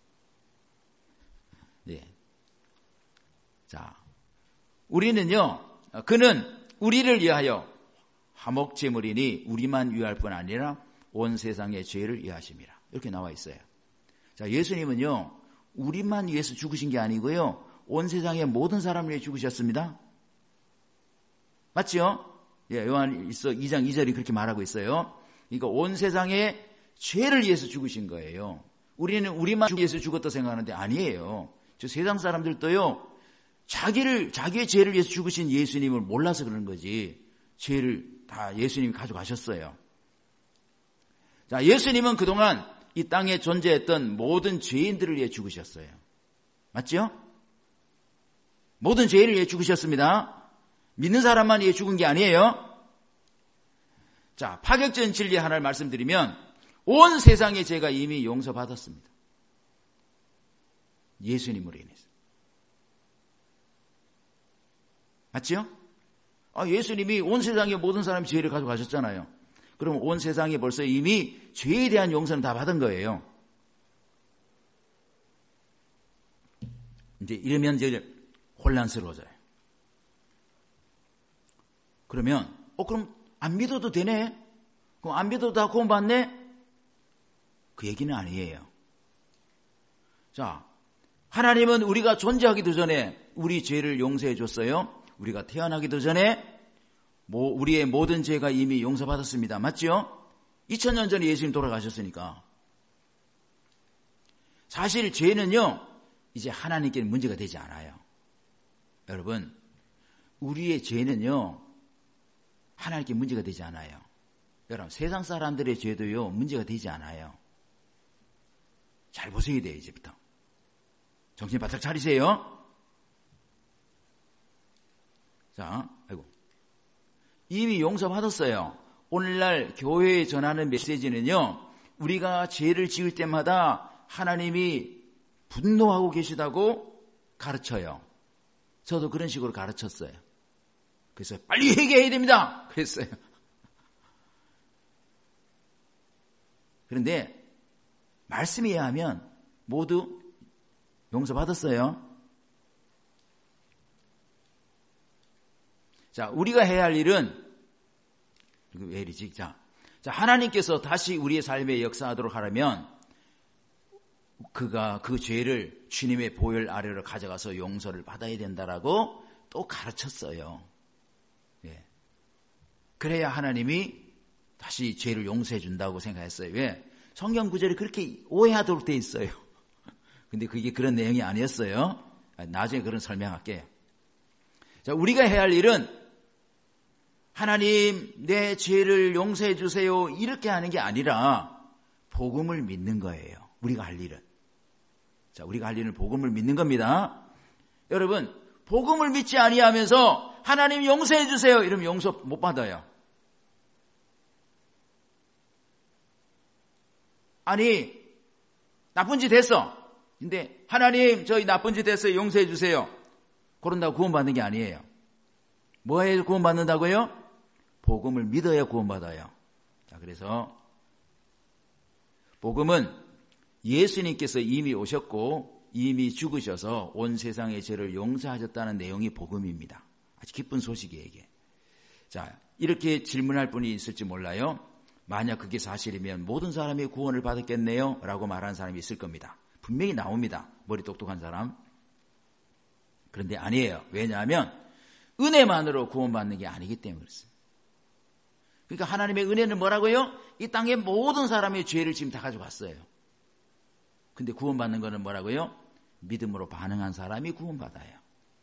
네. 자, 우리는요, 그는 우리를 위하여 화목제물이니 우리만 위할 뿐 아니라 온 세상의 죄를 위하심이라. 이렇게 나와 있어요. 자, 예수님은요, 우리만 위해서 죽으신 게 아니고요, 온 세상의 모든 사람을 위해 죽으셨습니다. 맞죠? 예, 요한일서 이 장 이 절이 그렇게 말하고 있어요. 그러니까 온 세상의 죄를 위해서 죽으신 거예요. 우리는 우리만 위해서 죽었다 생각하는데 아니에요. 저 세상 사람들도요, 자기를, 자기의 죄를 위해서 죽으신 예수님을 몰라서 그러는 거지. 죄를 다 예수님이 가져가셨어요. 자, 예수님은 그동안 이 땅에 존재했던 모든 죄인들을 위해 죽으셨어요. 맞죠? 모든 죄를 위해 죽으셨습니다. 믿는 사람만 위해 죽은 게 아니에요. 자, 파격적인 진리 하나를 말씀드리면 온 세상의 죄가 이미 용서받았습니다. 예수님으로 인해서. 맞죠? 아, 예수님이 온 세상의 모든 사람의 죄를 가져가셨잖아요. 그럼 온 세상이 벌써 이미 죄에 대한 용서는 다 받은 거예요. 이제 이러면 이제 혼란스러워져요. 그러면 어 그럼 안 믿어도 되네? 그럼 안 믿어도 다 구원받네? 그 얘기는 아니에요. 자, 하나님은 우리가 존재하기도 전에 우리 죄를 용서해 줬어요. 우리가 태어나기도 전에 뭐 우리의 모든 죄가 이미 용서받았습니다. 맞죠? 이천 년 전에 예수님 돌아가셨으니까. 사실 죄는요, 이제 하나님께 문제가 되지 않아요. 여러분, 우리의 죄는요, 하나님께 문제가 되지 않아요. 여러분, 세상 사람들의 죄도요, 문제가 되지 않아요. 잘 보셔야 돼요, 이제부터. 정신 바짝 차리세요. 자, 아이고. 이미 용서받았어요. 오늘날 교회에 전하는 메시지는요, 우리가 죄를 지을 때마다 하나님이 분노하고 계시다고 가르쳐요. 저도 그런 식으로 가르쳤어요. 그래서 빨리 회개해야 됩니다. 그랬어요. 그런데 말씀에 의하면 모두 용서받았어요. 자, 우리가 해야 할 일은, 이거 왜 이러지? 자, 자, 하나님께서 다시 우리의 삶에 역사하도록 하려면, 그가 그 죄를 주님의 보혈 아래로 가져가서 용서를 받아야 된다라고 또 가르쳤어요. 예. 그래야 하나님이 다시 죄를 용서해 준다고 생각했어요. 왜? 성경 구절이 그렇게 오해하도록 돼 있어요. 근데 그게 그런 내용이 아니었어요. 나중에 그런 설명할게요. 자, 우리가 해야 할 일은 하나님 내 죄를 용서해 주세요 이렇게 하는 게 아니라 복음을 믿는 거예요. 우리가 할 일은. 자, 우리가 할 일은 복음을 믿는 겁니다. 여러분, 복음을 믿지 아니하면서 하나님 용서해 주세요 이러면 용서 못 받아요. 아니, 나쁜 짓 했어. 근데 하나님 저희 나쁜 짓 했어요. 용서해 주세요. 그런다고 구원받는 게 아니에요. 뭐 해야 구원받는다고요? 복음을 믿어야 구원받아요. 자, 그래서 복음은 예수님께서 이미 오셨고 이미 죽으셔서 온 세상의 죄를 용서하셨다는 내용이 복음입니다. 아주 기쁜 소식이에요, 이게. 자, 이렇게 질문할 분이 있을지 몰라요. 만약 그게 사실이면 모든 사람이 구원을 받았겠네요? 라고 말하는 사람이 있을 겁니다. 분명히 나옵니다. 머리 똑똑한 사람. 그런데 아니에요. 왜냐하면 은혜만으로 구원받는 게 아니기 때문에 그렇습니다. 그러니까 하나님의 은혜는 뭐라고요? 이 땅의 모든 사람의 죄를 지금 다 가져갔어요. 근데 구원받는 거는 뭐라고요? 믿음으로 반응한 사람이 구원받아요.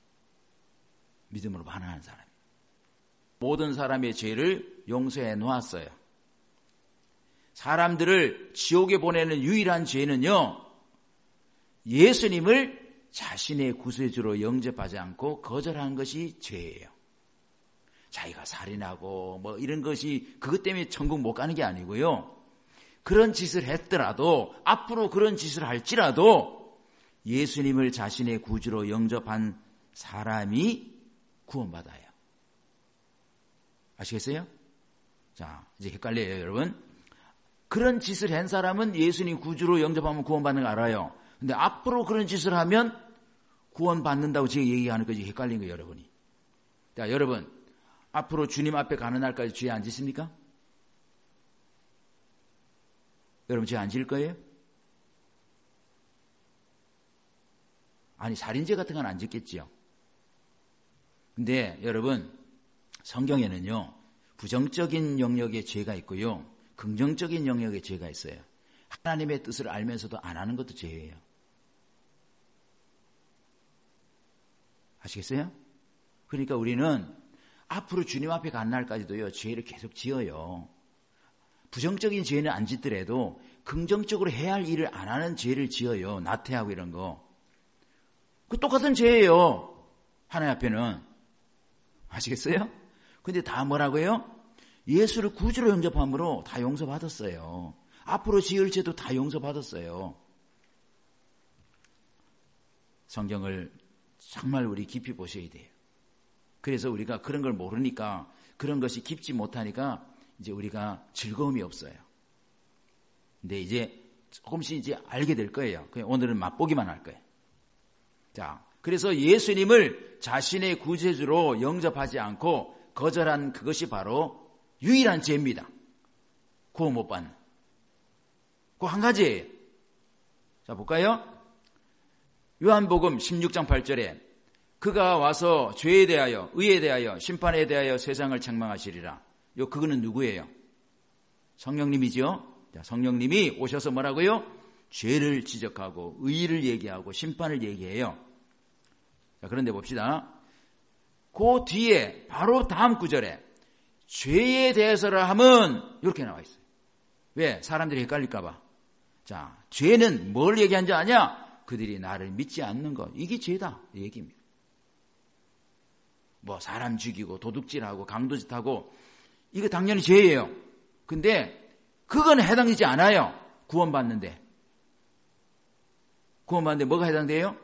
믿음으로 반응한 사람. 모든 사람의 죄를 용서해 놓았어요. 사람들을 지옥에 보내는 유일한 죄는요, 예수님을 자신의 구세주로 영접하지 않고 거절한 것이 죄예요. 자기가 살인하고 뭐 이런 것이 그것 때문에 천국 못 가는 게 아니고요. 그런 짓을 했더라도 앞으로 그런 짓을 할지라도 예수님을 자신의 구주로 영접한 사람이 구원받아요. 아시겠어요? 자, 이제 헷갈려요, 여러분. 그런 짓을 한 사람은 예수님 구주로 영접하면 구원받는 거 알아요. 근데 앞으로 그런 짓을 하면 구원받는다고 제가 얘기하는 거지 헷갈린 거예요, 여러분이. 자, 여러분, 앞으로 주님 앞에 가는 날까지 죄 안 짓습니까? 여러분, 죄 안 지을 거예요? 아니, 살인죄 같은 건 안 짓겠지요. 근데 여러분, 성경에는요, 부정적인 영역의 죄가 있고요, 긍정적인 영역의 죄가 있어요. 하나님의 뜻을 알면서도 안 하는 것도 죄예요. 아시겠어요? 그러니까 우리는 앞으로 주님 앞에 간 날까지도요, 죄를 계속 지어요. 부정적인 죄는 안 짓더라도 긍정적으로 해야 할 일을 안 하는 죄를 지어요. 나태하고 이런 거. 그 똑같은 죄예요. 하나님 앞에는. 아시겠어요? 근데 다 뭐라고요? 예수를 구주로 영접함으로 다 용서받았어요. 앞으로 지을 죄도 다 용서받았어요. 성경을 정말 우리 깊이 보셔야 돼요. 그래서 우리가 그런 걸 모르니까, 그런 것이 깊지 못하니까 이제 우리가 즐거움이 없어요. 근데 이제 조금씩 이제 알게 될 거예요. 그냥 오늘은 맛보기만 할 거예요. 자, 그래서 예수님을 자신의 구세주로 영접하지 않고 거절한 그것이 바로 유일한 죄입니다. 구원 못 받는. 그 한 가지예요. 자, 볼까요? 요한복음 십육 장 팔 절에 그가 와서 죄에 대하여, 의에 대하여, 심판에 대하여 세상을 책망하시리라. 요 그거는 누구예요? 성령님이죠. 자, 성령님이 오셔서 뭐라고요? 죄를 지적하고 의를 얘기하고 심판을 얘기해요. 자, 그런데 봅시다. 그 뒤에 바로 다음 구절에 죄에 대해서라 하면 이렇게 나와 있어요. 왜? 사람들이 헷갈릴까 봐. 자, 죄는 뭘 얘기한지 아냐? 그들이 나를 믿지 않는 것. 이게 죄다. 이 얘기입니다. 뭐 사람 죽이고 도둑질하고 강도짓하고 이거 당연히 죄예요. 근데 그건 해당되지 않아요. 구원받는데. 구원받는데 뭐가 해당돼요?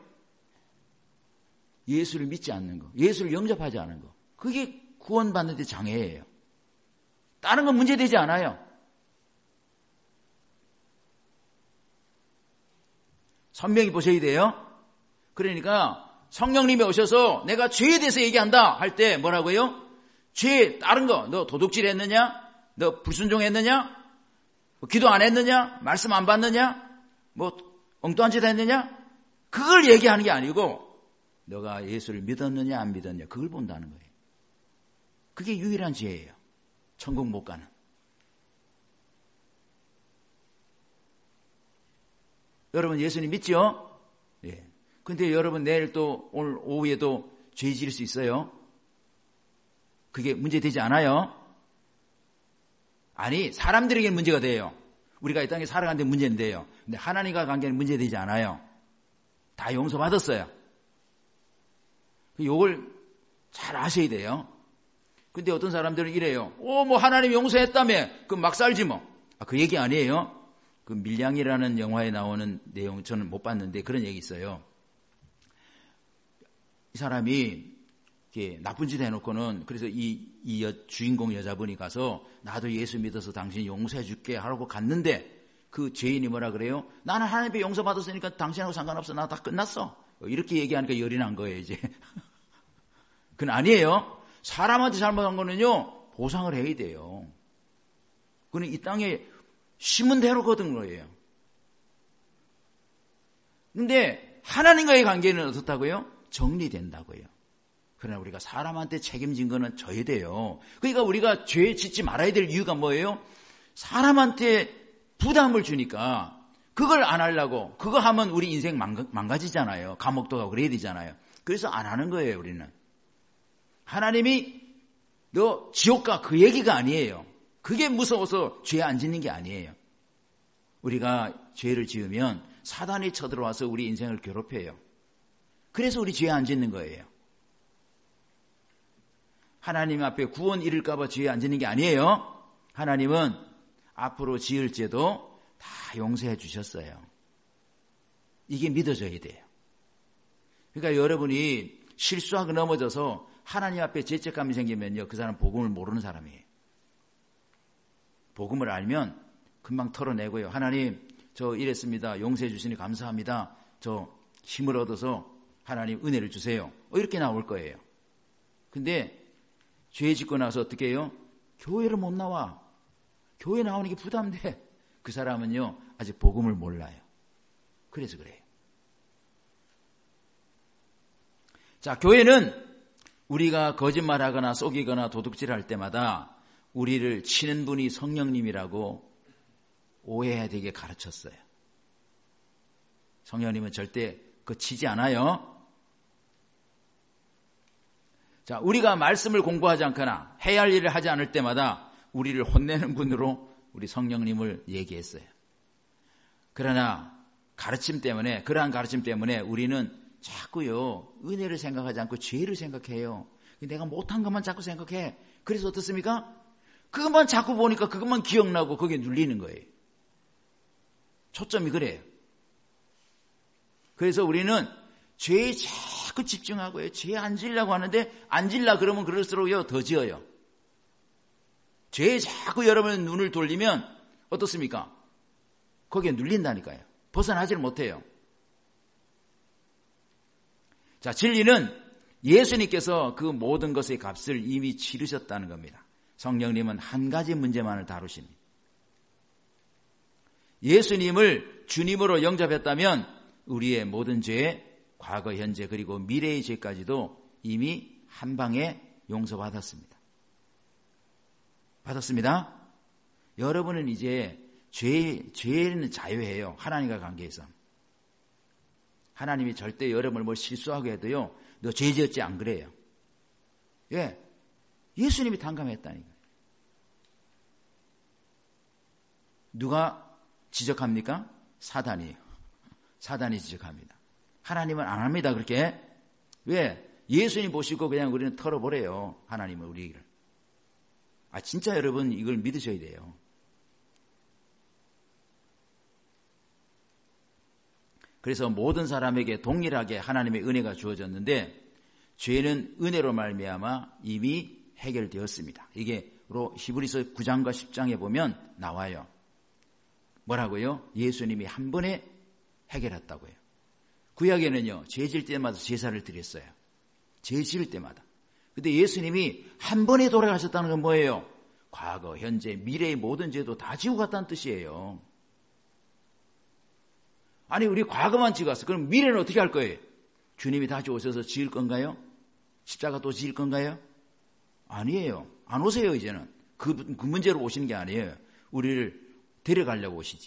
예수를 믿지 않는 거. 예수를 영접하지 않은 거. 그게 구원받는데 장애예요. 다른 건 문제되지 않아요. 선명히 보셔야 돼요. 그러니까 성령님이 오셔서 내가 죄에 대해서 얘기한다 할 때 뭐라고요? 죄 다른 거. 너 도둑질 했느냐? 너 불순종했느냐? 뭐 기도 안 했느냐? 말씀 안 받느냐? 뭐 엉뚱한 짓 했느냐? 그걸 얘기하는 게 아니고 너가 예수를 믿었느냐 안 믿었느냐 그걸 본다는 거예요. 그게 유일한 죄예요. 천국 못 가는. 여러분 예수님 믿죠? 예. 근데 여러분 내일 또 오늘 오후에도 죄 지을 수 있어요? 그게 문제되지 않아요? 아니 사람들에게 문제가 돼요. 우리가 이 땅에 살아가는데 문제는 돼요. 근데 하나님과 관계는 문제되지 않아요. 다 용서받았어요. 이걸 잘 아셔야 돼요. 근데 어떤 사람들은 이래요. 오, 뭐 하나님 용서했다며 그럼 막 살지 뭐. 아, 그 얘기 아니에요. 그 밀양이라는 영화에 나오는 내용 저는 못 봤는데 그런 얘기 있어요. 이 사람이 이렇게 나쁜 짓 해놓고는 그래서 이, 이 여, 주인공 여자분이 가서 나도 예수 믿어서 당신 용서해 줄게 하라고 갔는데 그 죄인이 뭐라 그래요? 나는 하나님께 용서받았으니까 당신하고 상관없어. 나 다 끝났어. 이렇게 얘기하니까 열이 난 거예요 이제. 그건 아니에요. 사람한테 잘못한 거는요 보상을 해야 돼요. 그건 이 땅에 심은 대로 거둔 거예요. 근데 하나님과의 관계는 어떻다고요? 정리된다고요. 그러나 우리가 사람한테 책임진 거는 져야 돼요. 그러니까 우리가 죄 짓지 말아야 될 이유가 뭐예요? 사람한테 부담을 주니까 그걸 안 하려고. 그거 하면 우리 인생 망가지잖아요. 감옥도 가고 그래야 되잖아요. 그래서 안 하는 거예요 우리는. 하나님이 너 지옥 가 그 얘기가 아니에요. 그게 무서워서 죄 안 짓는 게 아니에요. 우리가 죄를 지으면 사단이 쳐들어와서 우리 인생을 괴롭혀요. 그래서 우리 죄 안 짓는 거예요. 하나님 앞에 구원 이룰까 봐 죄 안 짓는 게 아니에요. 하나님은 앞으로 지을 죄도 다 용서해 주셨어요. 이게 믿어져야 돼요. 그러니까 여러분이 실수하고 넘어져서 하나님 앞에 죄책감이 생기면요. 그 사람 복음을 모르는 사람이에요. 복음을 알면 금방 털어내고요. 하나님 저 이랬습니다. 용서해 주시니 감사합니다. 저 힘을 얻어서 하나님 은혜를 주세요. 이렇게 나올 거예요. 근데 죄 짓고 나서 어떻게 해요? 교회를 못 나와. 교회 나오는 게 부담돼. 그 사람은요. 아직 복음을 몰라요. 그래서 그래요. 자, 교회는 우리가 거짓말하거나 속이거나 도둑질할 때마다 우리를 치는 분이 성령님이라고 오해해야 되게 가르쳤어요. 성령님은 절대 그거 치지 않아요. 자, 우리가 말씀을 공부하지 않거나 해야 할 일을 하지 않을 때마다 우리를 혼내는 분으로 우리 성령님을 얘기했어요. 그러나 가르침 때문에, 그러한 가르침 때문에 우리는 자꾸요, 은혜를 생각하지 않고 죄를 생각해요. 내가 못한 것만 자꾸 생각해. 그래서 어떻습니까? 그것만 자꾸 보니까 그것만 기억나고 거기에 눌리는 거예요. 초점이 그래요. 그래서 우리는 죄에 자꾸 집중하고요. 죄 안 지으려고 하는데 안 지으려 그러면 그럴수록요 더 지어요. 죄에 자꾸 여러분의 눈을 돌리면 어떻습니까? 거기에 눌린다니까요. 벗어나지를 못해요. 자, 진리는 예수님께서 그 모든 것의 값을 이미 치르셨다는 겁니다. 성령님은 한 가지 문제만을 다루십니다. 예수님을 주님으로 영접했다면 우리의 모든 죄, 과거, 현재 그리고 미래의 죄까지도 이미 한 방에 용서받았습니다. 받았습니다. 여러분은 이제 죄, 죄는 자유해요. 하나님과 관계에서. 하나님이 절대 여러분을 뭘 실수하게 해도요, 너 죄 지었지 안 그래요. 예, 예수님이 탕감했다니까. 누가 지적합니까? 사단이에요. 사단이 지적합니다. 하나님은 안 합니다. 그렇게. 왜? 예수님 보시고 그냥 우리는 털어보래요. 하나님은 우리를. 아, 진짜 여러분 이걸 믿으셔야 돼요. 그래서 모든 사람에게 동일하게 하나님의 은혜가 주어졌는데 죄는 은혜로 말미암아 이미 해결되었습니다. 이게 히브리서 구 장과 십 장에 보면 나와요. 뭐라고요? 예수님이 한 번에 해결했다고요. 구약에는요, 죄 질 때마다 제사를 드렸어요. 죄 지을 때마다. 근데 예수님이 한 번에 돌아가셨다는 건 뭐예요? 과거, 현재, 미래의 모든 죄도 다 지고 갔다는 뜻이에요. 아니, 우리 과거만 지고 갔어. 그럼 미래는 어떻게 할 거예요? 주님이 다시 오셔서 지을 건가요? 십자가 또 지을 건가요? 아니에요. 안 오세요, 이제는. 그, 그 문제로 오시는 게 아니에요. 우리를 데려가려고 오시지.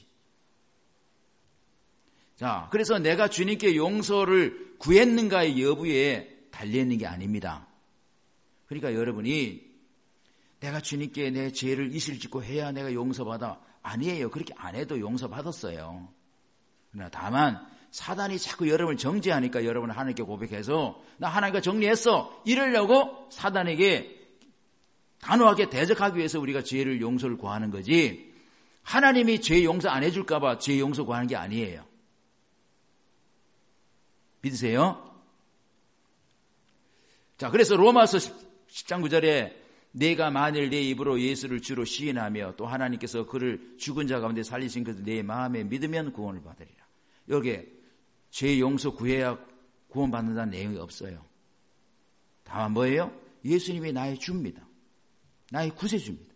자, 그래서 내가 주님께 용서를 구했는가의 여부에 달려있는 게 아닙니다. 그러니까 여러분이 내가 주님께 내 죄를 이실 짓고 해야 내가 용서받아. 아니에요. 그렇게 안 해도 용서받았어요. 그러나 다만 사단이 자꾸 여러분을 정죄하니까 여러분은 하나님께 고백해서 나 하나님과 정리했어. 이러려고 사단에게 단호하게 대적하기 위해서 우리가 죄를 용서를 구하는 거지, 하나님이 죄 용서 안 해줄까 봐 죄 용서 구하는 게 아니에요. 믿으세요? 자, 그래서 로마서 십 장 구 절에 내가 만일 내 입으로 예수를 주로 시인하며 또 하나님께서 그를 죽은 자 가운데 살리신 것을 내 마음에 믿으면 구원을 받으리라. 여기에 죄 용서 구해야 구원받는다는 내용이 없어요. 다만 뭐예요? 예수님이 나의 주입니다. 나의 구세주입니다.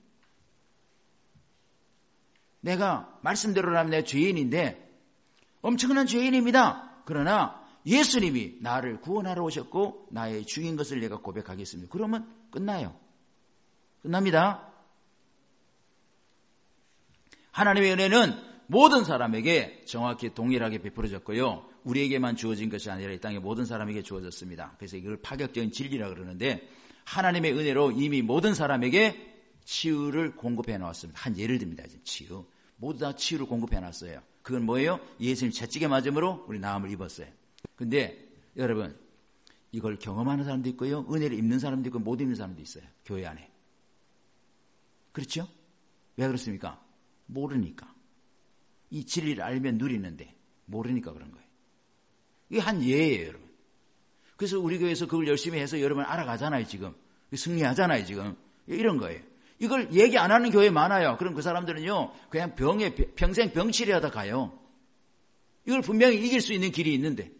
내가 말씀대로라면 내 죄인인데 엄청난 죄인입니다. 그러나 예수님이 나를 구원하러 오셨고 나의 주인 것을 내가 고백하겠습니다. 그러면 끝나요. 끝납니다. 하나님의 은혜는 모든 사람에게 정확히 동일하게 베풀어졌고요. 우리에게만 주어진 것이 아니라 이 땅의 모든 사람에게 주어졌습니다. 그래서 이걸 파격적인 진리라고 그러는데 하나님의 은혜로 이미 모든 사람에게 치유를 공급해 놓았습니다. 한 예를 듭니다. 치유. 모두 다 치유를 공급해 놨어요. 그건 뭐예요? 예수님 채찍에 맞음으로 우리 나음을 입었어요. 근데 여러분, 이걸 경험하는 사람도 있고요. 은혜를 입는 사람도 있고 못 입는 사람도 있어요. 교회 안에. 그렇죠? 왜 그렇습니까? 모르니까. 이 진리를 알면 누리는데 모르니까 그런 거예요. 이게 한 예예요, 여러분. 그래서 우리 교회에서 그걸 열심히 해서 여러분 알아가잖아요, 지금. 승리하잖아요, 지금. 이런 거예요. 이걸 얘기 안 하는 교회 많아요. 그럼 그 사람들은요, 그냥 병에, 평생 병치레하다 가요. 이걸 분명히 이길 수 있는 길이 있는데.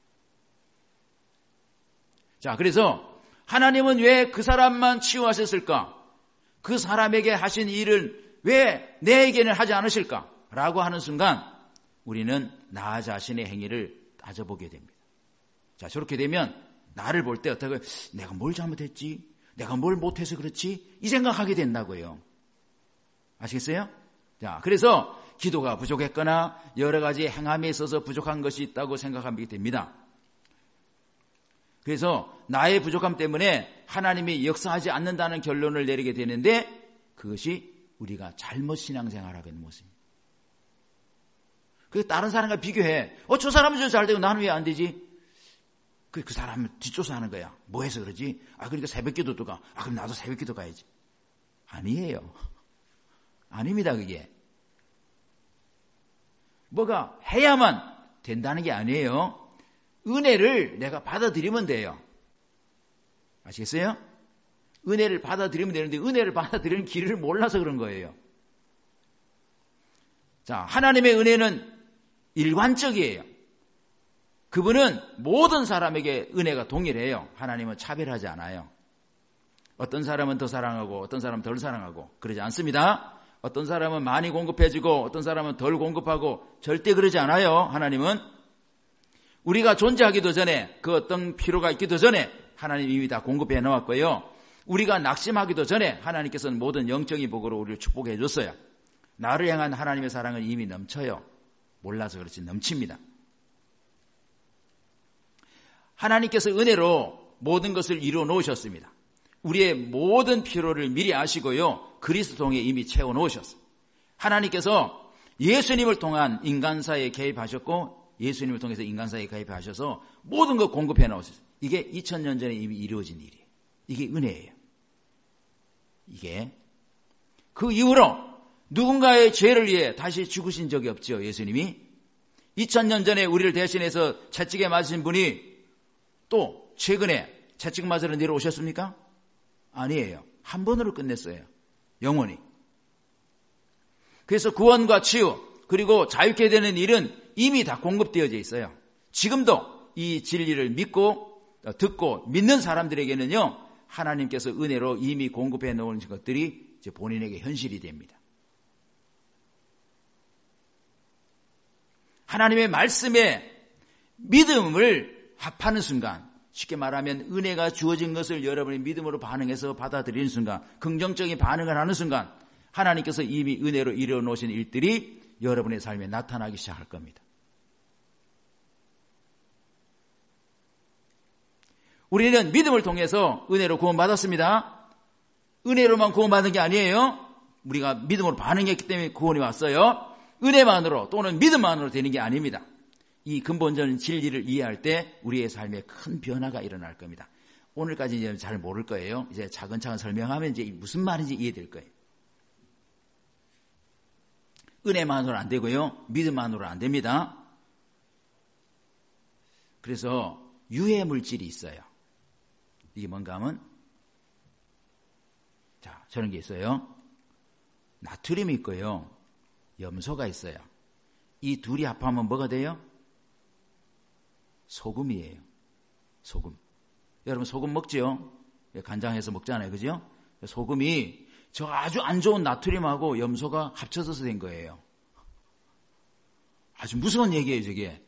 자, 그래서 하나님은 왜 그 사람만 치유하셨을까? 그 사람에게 하신 일을 왜 내에게는 하지 않으실까? 라고 하는 순간 우리는 나 자신의 행위를 따져보게 됩니다. 자, 저렇게 되면 나를 볼 때 어떻게, 내가 뭘 잘못했지? 내가 뭘 못해서 그렇지? 이 생각하게 된다고요. 아시겠어요? 자, 그래서 기도가 부족했거나 여러 가지 행함에 있어서 부족한 것이 있다고 생각하게 됩니다. 그래서 나의 부족함 때문에 하나님이 역사하지 않는다는 결론을 내리게 되는데 그것이 우리가 잘못 신앙생활하게 되는 모습입니다. 그 다른 사람과 비교해. 어, 저 사람은 저 잘 되고 나는 왜 안 되지? 그, 그 사람을 뒷조사 하는 거야. 뭐 해서 그러지? 아, 그러니까 새벽 기도도 가. 아, 그럼 나도 새벽 기도 가야지. 아니에요. 아닙니다, 그게. 뭐가 해야만 된다는 게 아니에요. 은혜를 내가 받아들이면 돼요. 아시겠어요? 은혜를 받아들이면 되는데 은혜를 받아들이는 길을 몰라서 그런 거예요. 자, 하나님의 은혜는 일관적이에요. 그분은 모든 사람에게 은혜가 동일해요. 하나님은 차별하지 않아요. 어떤 사람은 더 사랑하고 어떤 사람은 덜 사랑하고 그러지 않습니다. 어떤 사람은 많이 공급해주고 어떤 사람은 덜 공급하고 절대 그러지 않아요. 하나님은 우리가 존재하기도 전에 그 어떤 필요가 있기도 전에 하나님 이미 다 공급해 놓았고요. 우리가 낙심하기도 전에 하나님께서는 모든 영적인 복으로 우리를 축복해 줬어요. 나를 향한 하나님의 사랑은 이미 넘쳐요. 몰라서 그렇지 넘칩니다. 하나님께서 은혜로 모든 것을 이루어 놓으셨습니다. 우리의 모든 필요를 미리 아시고요. 그리스도 통해 이미 채워 놓으셨어요. 하나님께서 예수님을 통한 인간사에 개입하셨고 예수님을 통해서 인간사에 개입하셔서 모든 것 공급해 놓으셨어요. 이게 이천 년 전에 이미 이루어진 일이에요. 이게 은혜예요. 이게 그 이후로 누군가의 죄를 위해 다시 죽으신 적이 없죠. 예수님이 이천 년 전에 우리를 대신해서 채찍에 맞으신 분이 또 최근에 채찍 맞으러 내려오셨습니까? 아니에요. 한 번으로 끝냈어요. 영원히. 그래서 구원과 치유 그리고 자유케 되는 일은 이미 다 공급되어져 있어요. 지금도 이 진리를 믿고 듣고 믿는 사람들에게는요. 하나님께서 은혜로 이미 공급해 놓은 것들이 이제 본인에게 현실이 됩니다. 하나님의 말씀에 믿음을 합하는 순간 쉽게 말하면 은혜가 주어진 것을 여러분이 믿음으로 반응해서 받아들이는 순간 긍정적인 반응을 하는 순간 하나님께서 이미 은혜로 이루어 놓으신 일들이 여러분의 삶에 나타나기 시작할 겁니다. 우리는 믿음을 통해서 은혜로 구원받았습니다. 은혜로만 구원받은 게 아니에요. 우리가 믿음으로 반응했기 때문에 구원이 왔어요. 은혜만으로 또는 믿음만으로 되는 게 아닙니다. 이 근본적인 진리를 이해할 때 우리의 삶에 큰 변화가 일어날 겁니다. 오늘까지 이제 잘 모를 거예요. 이제 차근차근 설명하면 이제 무슨 말인지 이해될 거예요. 은혜만으로 안 되고요. 믿음만으로 안 됩니다. 그래서 유해 물질이 있어요. 이게 뭔가 하면 자, 저런 게 있어요. 나트륨이 있고요. 염소가 있어요. 이 둘이 합하면 뭐가 돼요? 소금이에요. 소금. 여러분 소금 먹죠? 간장해서 먹잖아요. 그죠? 소금이 저 아주 안 좋은 나트륨하고 염소가 합쳐져서 된 거예요. 아주 무서운 얘기예요, 저게.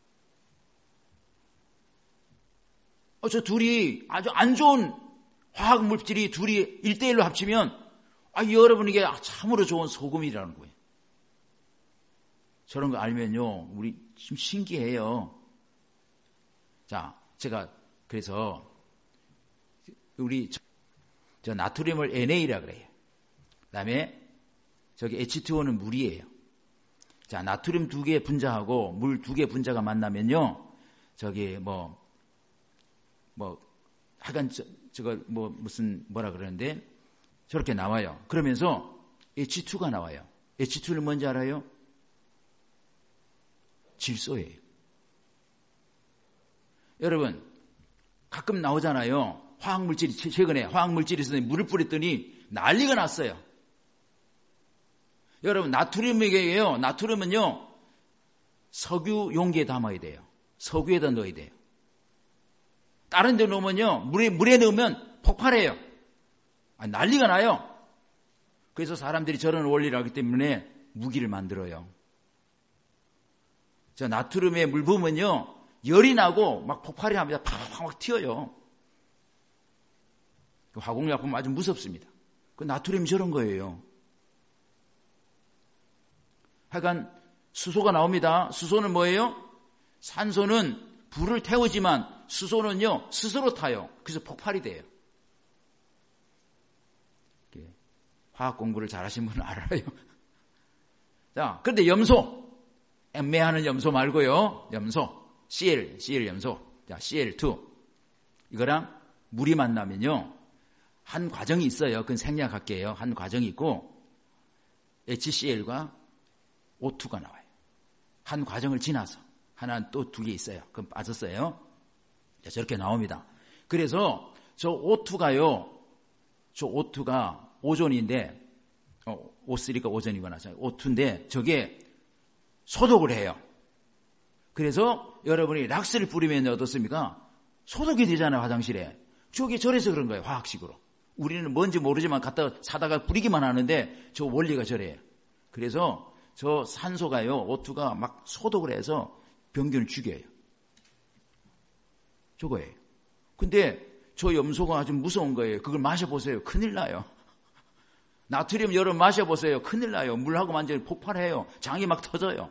어, 저 둘이 아주 안 좋은 화학 물질이 둘이 일대일로 합치면 아, 여러분에게 참으로 좋은 소금이라는 거예요. 저런 거 알면요, 우리 좀 신기해요. 자, 제가 그래서 우리 저 나트륨을 엔에이라 그래요. 그다음에 저기 에이치투오는 물이에요. 자, 나트륨 두 개 분자하고 물 두 개 분자가 만나면요, 저기 뭐 뭐 하여간 저, 저거 뭐 무슨 뭐라 그러는데 저렇게 나와요. 그러면서 에이치투가 나와요. 에이치투는 뭔지 알아요? 질소예요. 여러분 가끔 나오잖아요. 화학물질이 최근에 화학물질이 있어서 물을 뿌렸더니 난리가 났어요. 여러분 나트륨이에요. 나트륨은요 석유 용기에 담아야 돼요. 석유에다 넣어야 돼요. 다른 데 넣으면요 물에 물에 넣으면 폭발해요. 아, 난리가 나요. 그래서 사람들이 저런 원리를 하기 때문에 무기를 만들어요. 저 나트륨에 물 부으면요 열이 나고 막 폭발이 납니다. 팍팍 막 튀어요. 그 화공약품 아주 무섭습니다. 그 나트륨이 저런 거예요. 하여간 수소가 나옵니다. 수소는 뭐예요? 산소는 불을 태우지만 수소는요 스스로 타요. 그래서 폭발이 돼요. 화학 공부를 잘하신 분은 알아요. 자, 그런데 염소, 엠매하는 염소 말고요, 염소, 씨엘, 씨엘 염소, 자, 씨엘 투 이거랑 물이 만나면요 한 과정이 있어요. 그건 생략할게요. 한 과정이 있고 에이치씨엘과 오투가 나와요. 한 과정을 지나서 하나는 또 두 개 있어요. 그건 빠졌어요. 자, 저렇게 나옵니다. 그래서 저 오투가요 저 오투가 오존인데, 어, 오쓰리가 오존이거나 오투인데 저게 소독을 해요. 그래서 여러분이 락스를 뿌리면 어떻습니까? 소독이 되잖아요, 화장실에. 저게 저래서 그런 거예요, 화학식으로. 우리는 뭔지 모르지만 갖다 사다가 뿌리기만 하는데 저 원리가 저래요. 그래서 저 산소가요, 오투가 막 소독을 해서 병균을 죽여요. 저거예요. 근데 저 염소가 아주 무서운 거예요. 그걸 마셔보세요. 큰일 나요. 나트륨 여러분 마셔보세요. 큰일 나요. 물하고 완전히 폭발해요. 장이 막 터져요.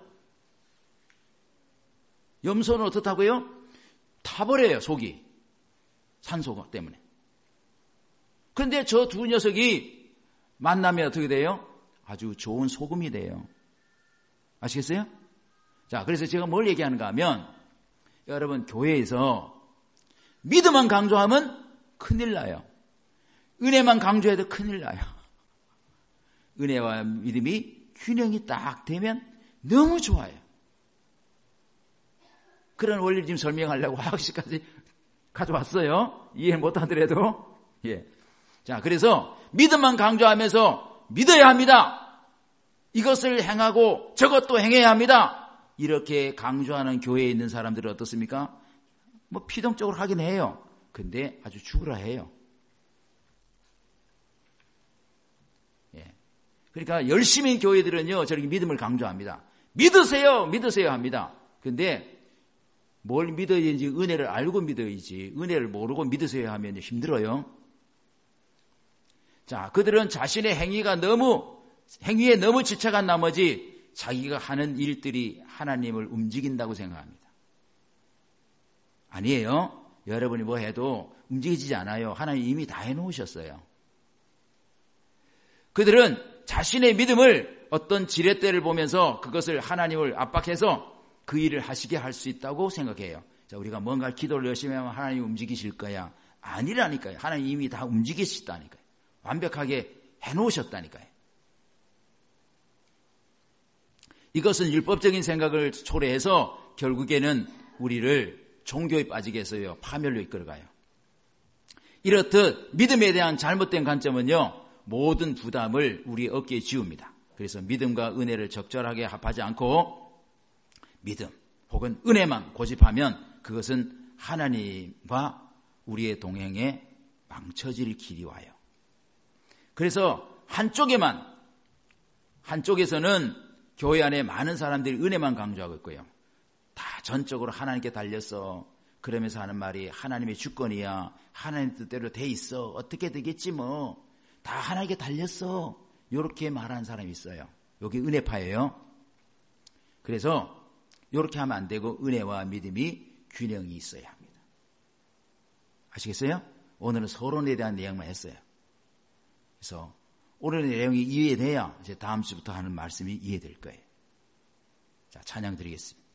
염소는 어떻다고요? 타버려요, 속이. 산소 때문에. 그런데 저 두 녀석이 만나면 어떻게 돼요? 아주 좋은 소금이 돼요. 아시겠어요? 자, 그래서 제가 뭘 얘기하는가 하면, 여러분, 교회에서 믿음만 강조하면 큰일 나요. 은혜만 강조해도 큰일 나요. 은혜와 믿음이 균형이 딱 되면 너무 좋아요. 그런 원리를 지금 설명하려고 화학식까지 가져왔어요. 이해 못하더라도. 예. 자, 그래서 믿음만 강조하면서 믿어야 합니다. 이것을 행하고 저것도 행해야 합니다. 이렇게 강조하는 교회에 있는 사람들은 어떻습니까? 뭐 피동적으로 하긴 해요. 근데 아주 죽으라 해요. 예. 그러니까 열심히 교회들은요, 저렇게 믿음을 강조합니다. 믿으세요, 믿으세요 합니다. 근데 뭘 믿어야지, 은혜를 알고 믿어야지. 은혜를 모르고 믿으세요 하면 힘들어요. 자, 그들은 자신의 행위가 너무, 행위에 너무 지쳐간 나머지 자기가 하는 일들이 하나님을 움직인다고 생각합니다. 아니에요. 여러분이 뭐 해도 움직이지 않아요. 하나님 이미 다 해놓으셨어요. 그들은 자신의 믿음을 어떤 지렛대를 보면서 그것을 하나님을 압박해서 그 일을 하시게 할 수 있다고 생각해요. 자, 우리가 뭔가 기도를 열심히 하면 하나님이 움직이실 거야. 아니라니까요. 하나님 이미 다 움직이시다니까요. 완벽하게 해놓으셨다니까요. 이것은 율법적인 생각을 초래해서 결국에는 우리를 종교에 빠지게 해서요, 파멸로 이끌어가요. 이렇듯 믿음에 대한 잘못된 관점은요, 모든 부담을 우리 어깨에 지웁니다. 그래서 믿음과 은혜를 적절하게 합하지 않고 믿음 혹은 은혜만 고집하면 그것은 하나님과 우리의 동행에 망쳐질 길이 와요. 그래서 한쪽에만, 한쪽에서는 교회 안에 많은 사람들이 은혜만 강조하고 있고요. 다 전적으로 하나님께 달렸어. 그러면서 하는 말이 하나님의 주권이야. 하나님 뜻대로 돼 있어. 어떻게 되겠지 뭐. 다 하나님께 달렸어. 이렇게 말하는 사람이 있어요. 여기 은혜파예요. 그래서 이렇게 하면 안 되고 은혜와 믿음이 균형이 있어야 합니다. 아시겠어요? 오늘은 서론에 대한 내용만 했어요. 그래서 오늘의 내용이 이해돼야 이제 다음 주부터 하는 말씀이 이해될 거예요. 자, 찬양 드리겠습니다.